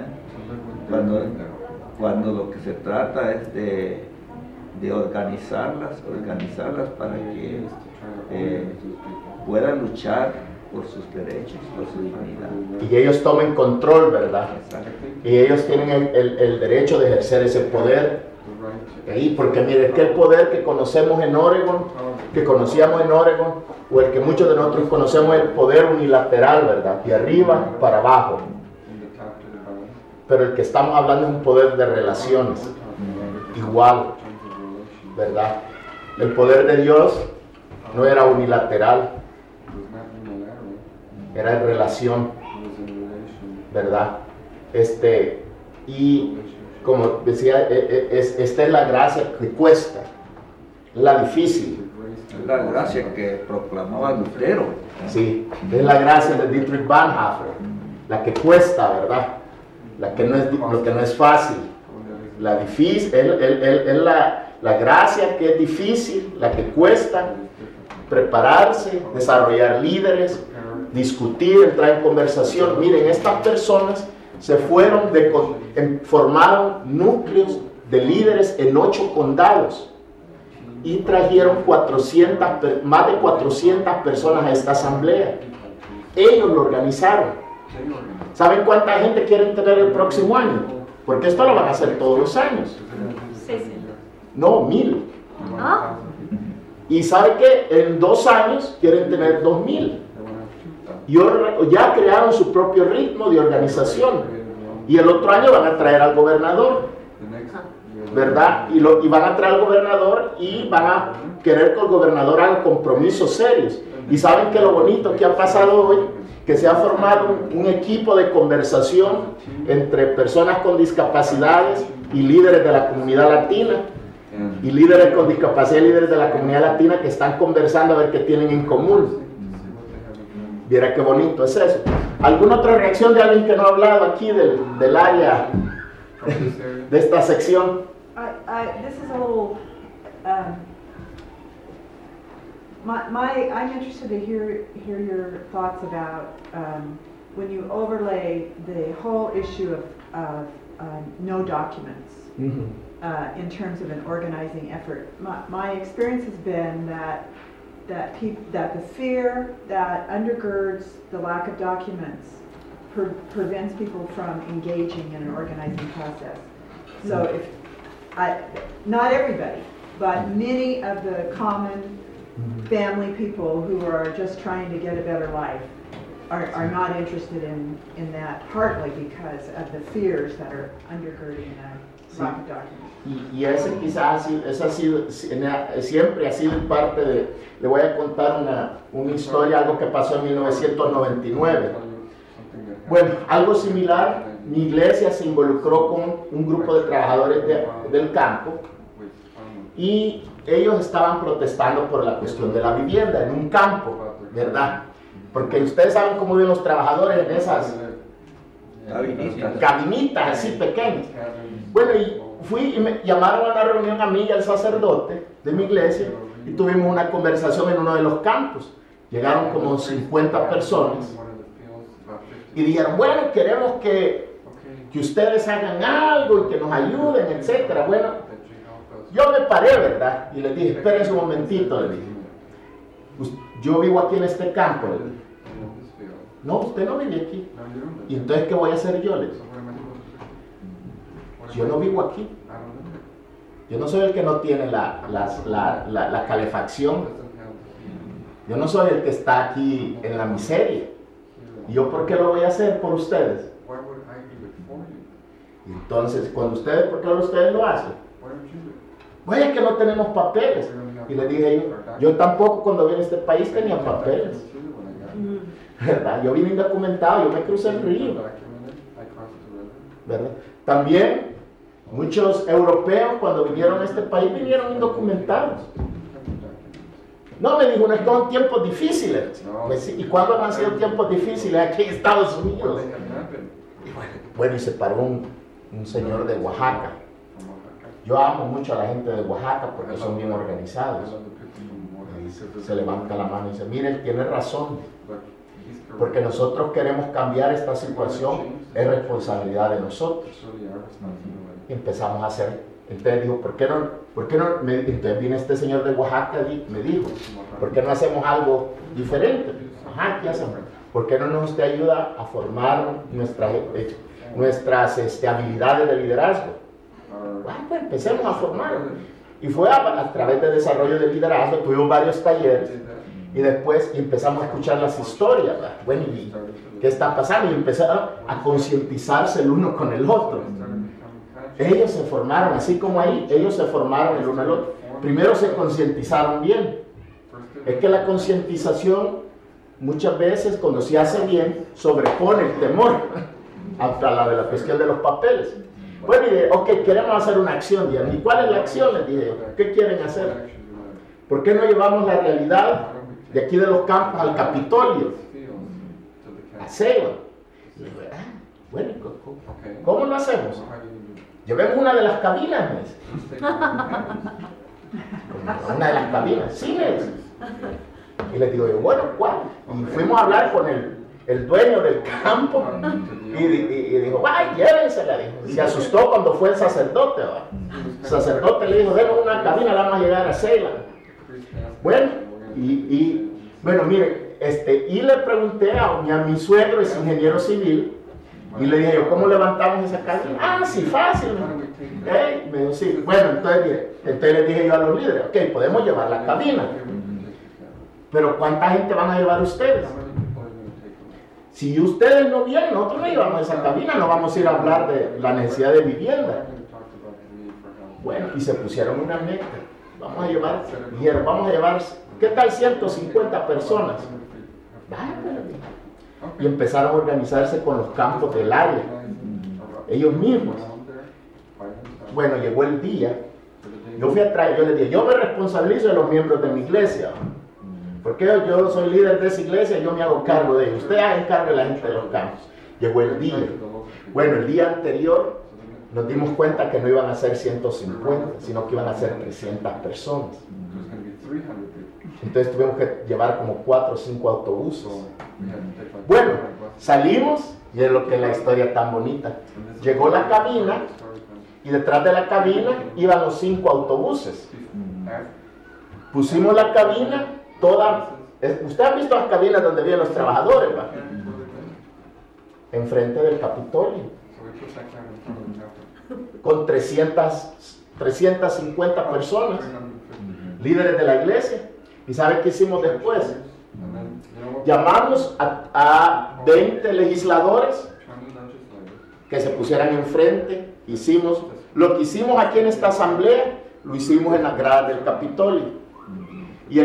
cuando lo que se trata es de organizarlas para que puedan luchar por sus derechos, por su dignidad. Y ellos tomen control, ¿verdad? Y ellos tienen el derecho de ejercer ese poder. Porque mire, que el poder que conocemos en Oregon, que conocíamos en Oregon, o el que muchos de nosotros conocemos, es el poder unilateral, ¿verdad? De arriba para abajo. Pero el que estamos hablando es un poder de relaciones, igual, ¿verdad? El poder de Dios no era unilateral, era en relación, ¿verdad? Y como decía, esta es la gracia que cuesta, la difícil. La gracia que proclamaba Lutero. Sí, es la gracia de Dietrich Bonhoeffer, la que cuesta, ¿verdad? Lo que no es fácil. La difícil, es la gracia que es difícil, la que cuesta prepararse, desarrollar líderes, discutir, entrar en conversación. Miren, estas personas se fueron, formaron núcleos de líderes en 8 condados y trajeron más de 400 personas a esta asamblea. Ellos lo organizaron. ¿Saben cuánta gente quieren tener el próximo año? Porque esto lo van a hacer todos los años. 600. No, 1000. ¿Ah? Y ¿sabe qué? En 2 años quieren tener 2000. Y ya crearon su propio ritmo de organización. Y el otro año van a traer al gobernador, ¿verdad? Y van a traer al gobernador y van a querer que el gobernador haga compromisos serios. Y ¿saben qué? Lo bonito que ha pasado hoy, que se ha formado un equipo de conversación entre personas con discapacidades y líderes de la comunidad latina, y líderes con discapacidad y líderes de la comunidad latina que están conversando a ver qué tienen en común. Viera qué bonito es eso. ¿Alguna otra reacción de alguien que no ha hablado aquí del área de esta sección? This is a little, I'm interested to hear your thoughts about when you overlay the whole issue of no documents in terms of an organizing effort. My experience has been that the fear that undergirds the lack of documents prevents people from engaging in an organizing process. So not everybody, but many of the common family people who are just trying to get a better life are not interested in that, partly because of the fears that are undergirding the lack of documents. Y ese quizás siempre ha sido parte de, le voy a contar una historia, algo que pasó en 1999. Bueno, algo similar, mi iglesia se involucró con un grupo de trabajadores del campo y ellos estaban protestando por la cuestión de la vivienda en un campo, ¿verdad? Porque ustedes saben cómo viven los trabajadores en esas cabinitas así pequeñas. Bueno, y fui y me llamaron a una reunión a mí y al sacerdote de mi iglesia y tuvimos una conversación en uno de los campos. Llegaron como 50 personas y dijeron, bueno, queremos que ustedes hagan algo y que nos ayuden, etcétera. Bueno, yo me paré, ¿verdad? Y les dije, espérense un momentito, les dije. Yo vivo aquí en este campo, les dije. No, usted no vive aquí. ¿Y entonces qué voy a hacer yo? Les dije. Yo no vivo aquí. Yo no soy el que no tiene la calefacción. Yo no soy el que está aquí en la miseria. ¿Y yo por qué lo voy a hacer por ustedes? Y entonces, cuando ustedes, ¿por qué ustedes lo hacen? Bueno, es que no tenemos papeles. Y le dije yo tampoco cuando vine a este país tenía papeles. ¿Verdad? Yo vine indocumentado, yo me crucé el río. ¿Verdad? También muchos europeos cuando vinieron a este país vinieron indocumentados. No, me dijo, no, es que son tiempos difíciles. ¿Y cuándo han sido tiempos difíciles aquí en Estados Unidos? Y bueno, y se paró un señor de Oaxaca. Yo amo mucho a la gente de Oaxaca porque son bien organizados. Se levanta la mano y dice, mire, él tiene razón. Porque nosotros queremos cambiar esta situación, es responsabilidad de nosotros. Y empezamos a hacer. Entonces dijo, ¿por qué no? Entonces viene este señor de Oaxaca y me dijo, ¿por qué no hacemos algo diferente? Ajá, ¿qué hacemos? ¿Por qué no nos ayuda a formar nuestras habilidades de liderazgo? Bueno, pues empecemos a formar. Y fue a través de desarrollo de liderazgo, tuvimos varios talleres y después empezamos a escuchar las historias, ¿verdad? Bueno, ¿y qué está pasando? Y empezaron a concientizarse el uno con el otro. Ellos se formaron, así como ahí, ellos se formaron el uno al otro. Primero se concientizaron bien. Es que la concientización muchas veces cuando se hace bien sobrepone el temor hasta la de la cuestión de los papeles. Bueno, y ok, queremos hacer una acción, ¿y cuál es la acción? Les dije, ¿qué quieren hacer? ¿Por qué no llevamos la realidad de aquí de los campos al Capitolio? A Ceiba. Bueno, ¿cómo lo hacemos? Llevemos una de las cabinas, me dice. Una de las cabinas, sí, me dice. Y les digo yo, bueno, ¿cuál? Y fuimos a hablar con el dueño del campo y dijo, ¡ay, llévensela! Se asustó cuando fue el sacerdote. ¿Va? El sacerdote le dijo, denos una cabina, la vamos a llegar a Ceiba. Bueno, bueno, mire, y le pregunté a mi suegro, es ingeniero civil, y le dije yo, ¿cómo levantamos esa cabina? Ah, sí, fácil. Me dijo, sí. Bueno, entonces le dije yo a los líderes, ok, podemos llevar la cabina, pero ¿cuánta gente van a llevar ustedes? Si ustedes no vienen, nosotros no llevamos esa cabina, no vamos a ir a hablar de la necesidad de vivienda. Bueno, y se pusieron una meta. Dijeron, vamos a llevar, ¿qué tal 150 personas? Y empezaron a organizarse con los campos del área, ellos mismos. Bueno, llegó el día, yo les dije, yo me responsabilizo de los miembros de mi iglesia. Porque yo soy líder de esa iglesia y yo me hago cargo de ellos. Usted haga cargo de la gente de los campos. Llegó el día. Bueno, el día anterior nos dimos cuenta que no iban a ser 150, sino que iban a ser 300 personas. Entonces tuvimos que llevar como 4 o 5 autobuses. Bueno, salimos y es lo que es la historia tan bonita. Llegó la cabina y detrás de la cabina iban los 5 autobuses. Pusimos la cabina. Usted ha visto las cabinas donde viven los trabajadores, ¿va? Enfrente del Capitolio, con 350 personas, líderes de la iglesia. ¿Y sabe qué hicimos después? Llamamos a 20 legisladores que se pusieran enfrente. Lo que hicimos aquí en esta asamblea, lo hicimos en las gradas del Capitolio. Y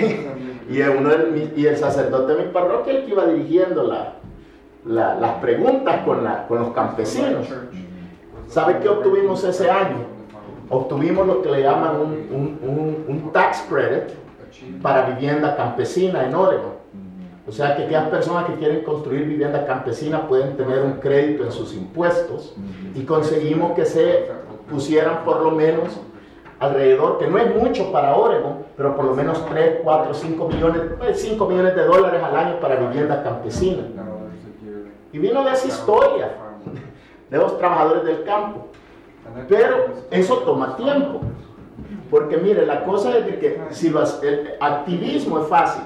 el sacerdote de mi parroquia, el que iba dirigiendo las preguntas con los campesinos. ¿Sabe qué obtuvimos ese año? obtuvimos lo que le llaman un tax credit para vivienda campesina en Oregon. O sea que aquellas personas que quieren construir vivienda campesina pueden tener un crédito en sus impuestos, y conseguimos que se pusieran por lo menos alrededor, que no es mucho para Oregon, pero por lo menos 3, 4, 5 millones de dólares al año para vivienda campesina. Y vino de esa historia de los trabajadores del campo. Pero eso toma tiempo, porque mire, la cosa es de que si el activismo es fácil.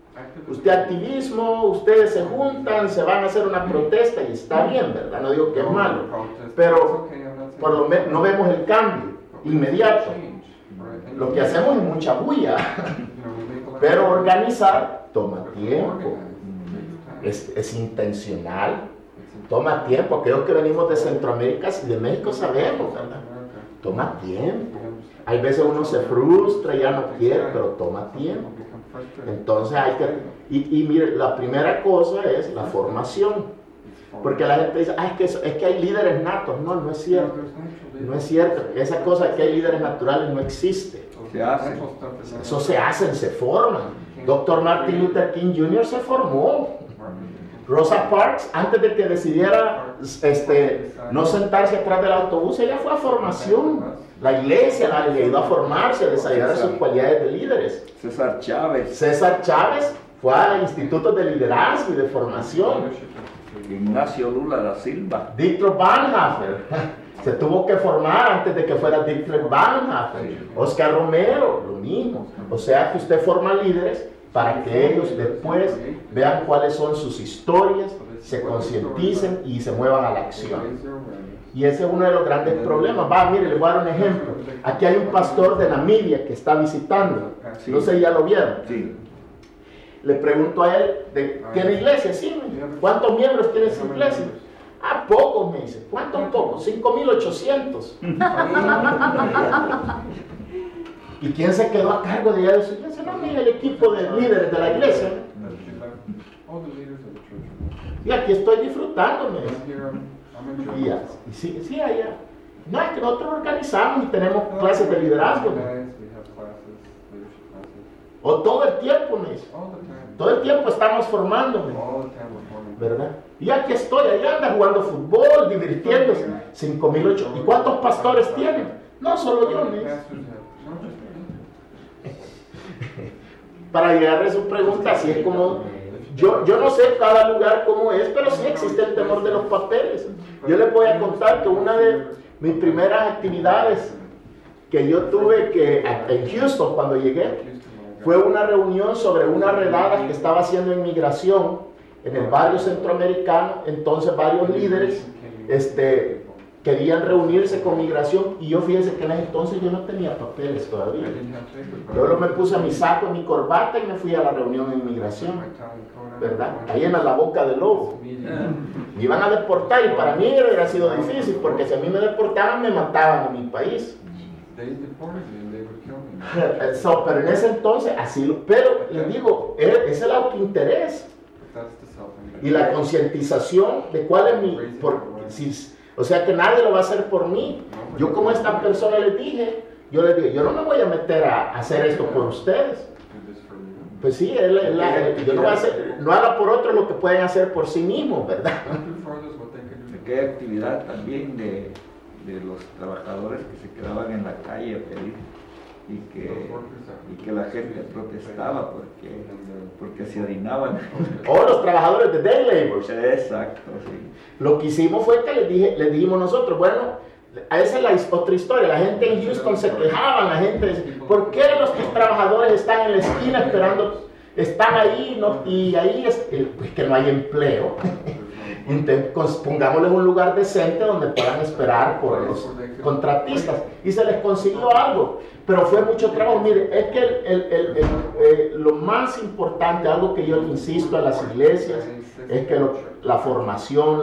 Ustedes se juntan, se van a hacer una protesta y está bien, ¿verdad? No digo que es malo, pero por lo menos no vemos el cambio inmediato. Lo que hacemos es mucha bulla, pero organizar toma tiempo, es intencional, toma tiempo. Aquellos que venimos de Centroamérica y de México sabemos, ¿verdad? Toma tiempo. Hay veces uno se frustra y ya no quiere, pero toma tiempo. Entonces hay que, y mire, la primera cosa es la formación, porque la gente dice, es que hay líderes natos. No, no es cierto, no es cierto. Esa cosa de que hay líderes naturales no existe. Eso se hacen, se forman. Dr. Martin Luther King Jr. se formó. Rosa Parks, antes de que decidiera no sentarse atrás del autobús, ella fue a formación. La iglesia la ayudó a formarse, a desarrollar sus cualidades de líderes. César Chávez fue a institutos de liderazgo y de formación. Ignacio Lula da Silva. Dietrich Bonhoeffer se tuvo que formar antes de que fuera Dietrich Bonhoeffer. Oscar Romero, lo mismo. O sea que usted forma líderes para que ellos después vean cuáles son sus historias, se concienticen y se muevan a la acción. Y ese es uno de los grandes problemas. Mire, le voy a dar un ejemplo. Aquí hay un pastor de Namibia que está visitando. No sé, ¿ya lo vieron? Sí. Le pregunto a él, ¿tiene iglesia? Sí. ¿Cuántos miembros tiene su iglesia? Pocos, me dice. ¿Cuántos pocos? 5,800. ¿Y quién se quedó a cargo de ella de su iglesia? No, mira, el equipo de líderes de la iglesia. Y aquí estoy disfrutándome. Y sí, allá. No, es que nosotros organizamos y tenemos clases de liderazgo, ¿no? O todo el tiempo, me dice. Todo el tiempo estamos formándome, ¿verdad? Y aquí estoy, allá anda jugando fútbol, divirtiéndose. 5,800. ¿Y cuántos pastores tienen? No, solo yo, me dice. Para llegar a su pregunta, así es como... Yo no sé cada lugar cómo es, pero sí existe el temor de los papeles. Yo les voy a contar que una de mis primeras actividades que yo tuve en Houston cuando llegué fue una reunión sobre una redada que estaba haciendo inmigración en el barrio centroamericano. Entonces varios líderes querían reunirse con migración, y yo fíjense que en ese entonces yo no tenía papeles todavía. Yo me puse mi saco y mi corbata y me fui a la reunión de inmigración, ¿verdad? Ahí en la boca del lobo. Me iban a deportar y para mí hubiera sido difícil, porque si a mí me deportaban me mataban en mi país. Pero en ese entonces pero les digo, ese es el autointerés y la concientización de cuál es o sea que nadie lo va a hacer por mí. Yo, como esta persona les dije, yo no me voy a meter a hacer esto por ustedes. Pues sí, yo no voy a hacer, no haga por otro lo que pueden hacer por sí mismos, ¿verdad? Aquí hay actividad también de los trabajadores que se quedaban en la calle a pedir, y que la gente protestaba porque se harinaban. Los trabajadores de day laborers. Exacto, sí. Lo que hicimos fue que les dijimos nosotros, bueno, esa es otra historia. La gente en Houston se quejaba, la gente decía, ¿por qué los trabajadores están en la esquina esperando, están ahí, y ahí pues que no hay empleo? Pongámosles un lugar decente donde puedan esperar por los contratistas, y se les consiguió algo, pero fue mucho trabajo. Mire, es que lo más importante, algo que yo insisto a las iglesias, es que la formación,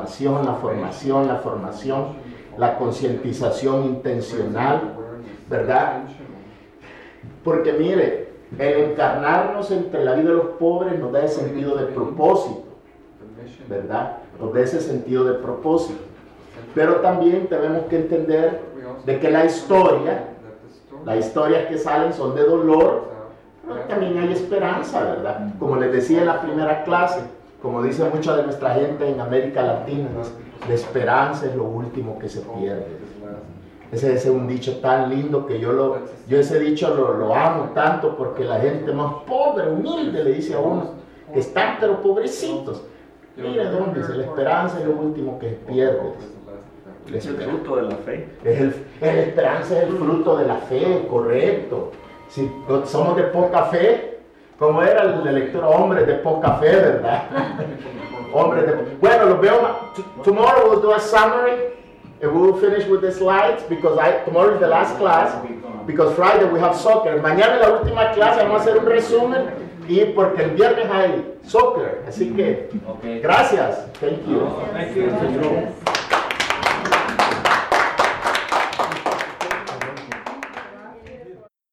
la concientización intencional, ¿verdad? Porque mire, el encarnarnos entre la vida de los pobres nos da ese sentido de propósito, ¿verdad? Nos da ese sentido de propósito. Pero también tenemos que entender de que las historias que salen son de dolor, pero también hay esperanza, ¿verdad? Como les decía en la primera clase, como dice mucha de nuestra gente en América Latina, la esperanza es lo último que se pierde. Ese es un dicho tan lindo que yo ese dicho lo amo tanto, porque la gente más pobre, humilde, le dice a uno que están pero pobrecitos. Mire dónde dice, la esperanza es lo último que se pierde. Es el fruto de la fe. La esperanza es el fruto de la fe, correcto. Si somos de poca fe, como era el lector, hombres de poca fe, ¿verdad? Hombres de bueno, lo veo. Tomorrow we'll do a summary and we will finish with the slides because tomorrow is the last class because Friday we have soccer. Mañana es la última clase, vamos a hacer un resumen y porque el viernes hay soccer, así que gracias. Thank you. Thank you.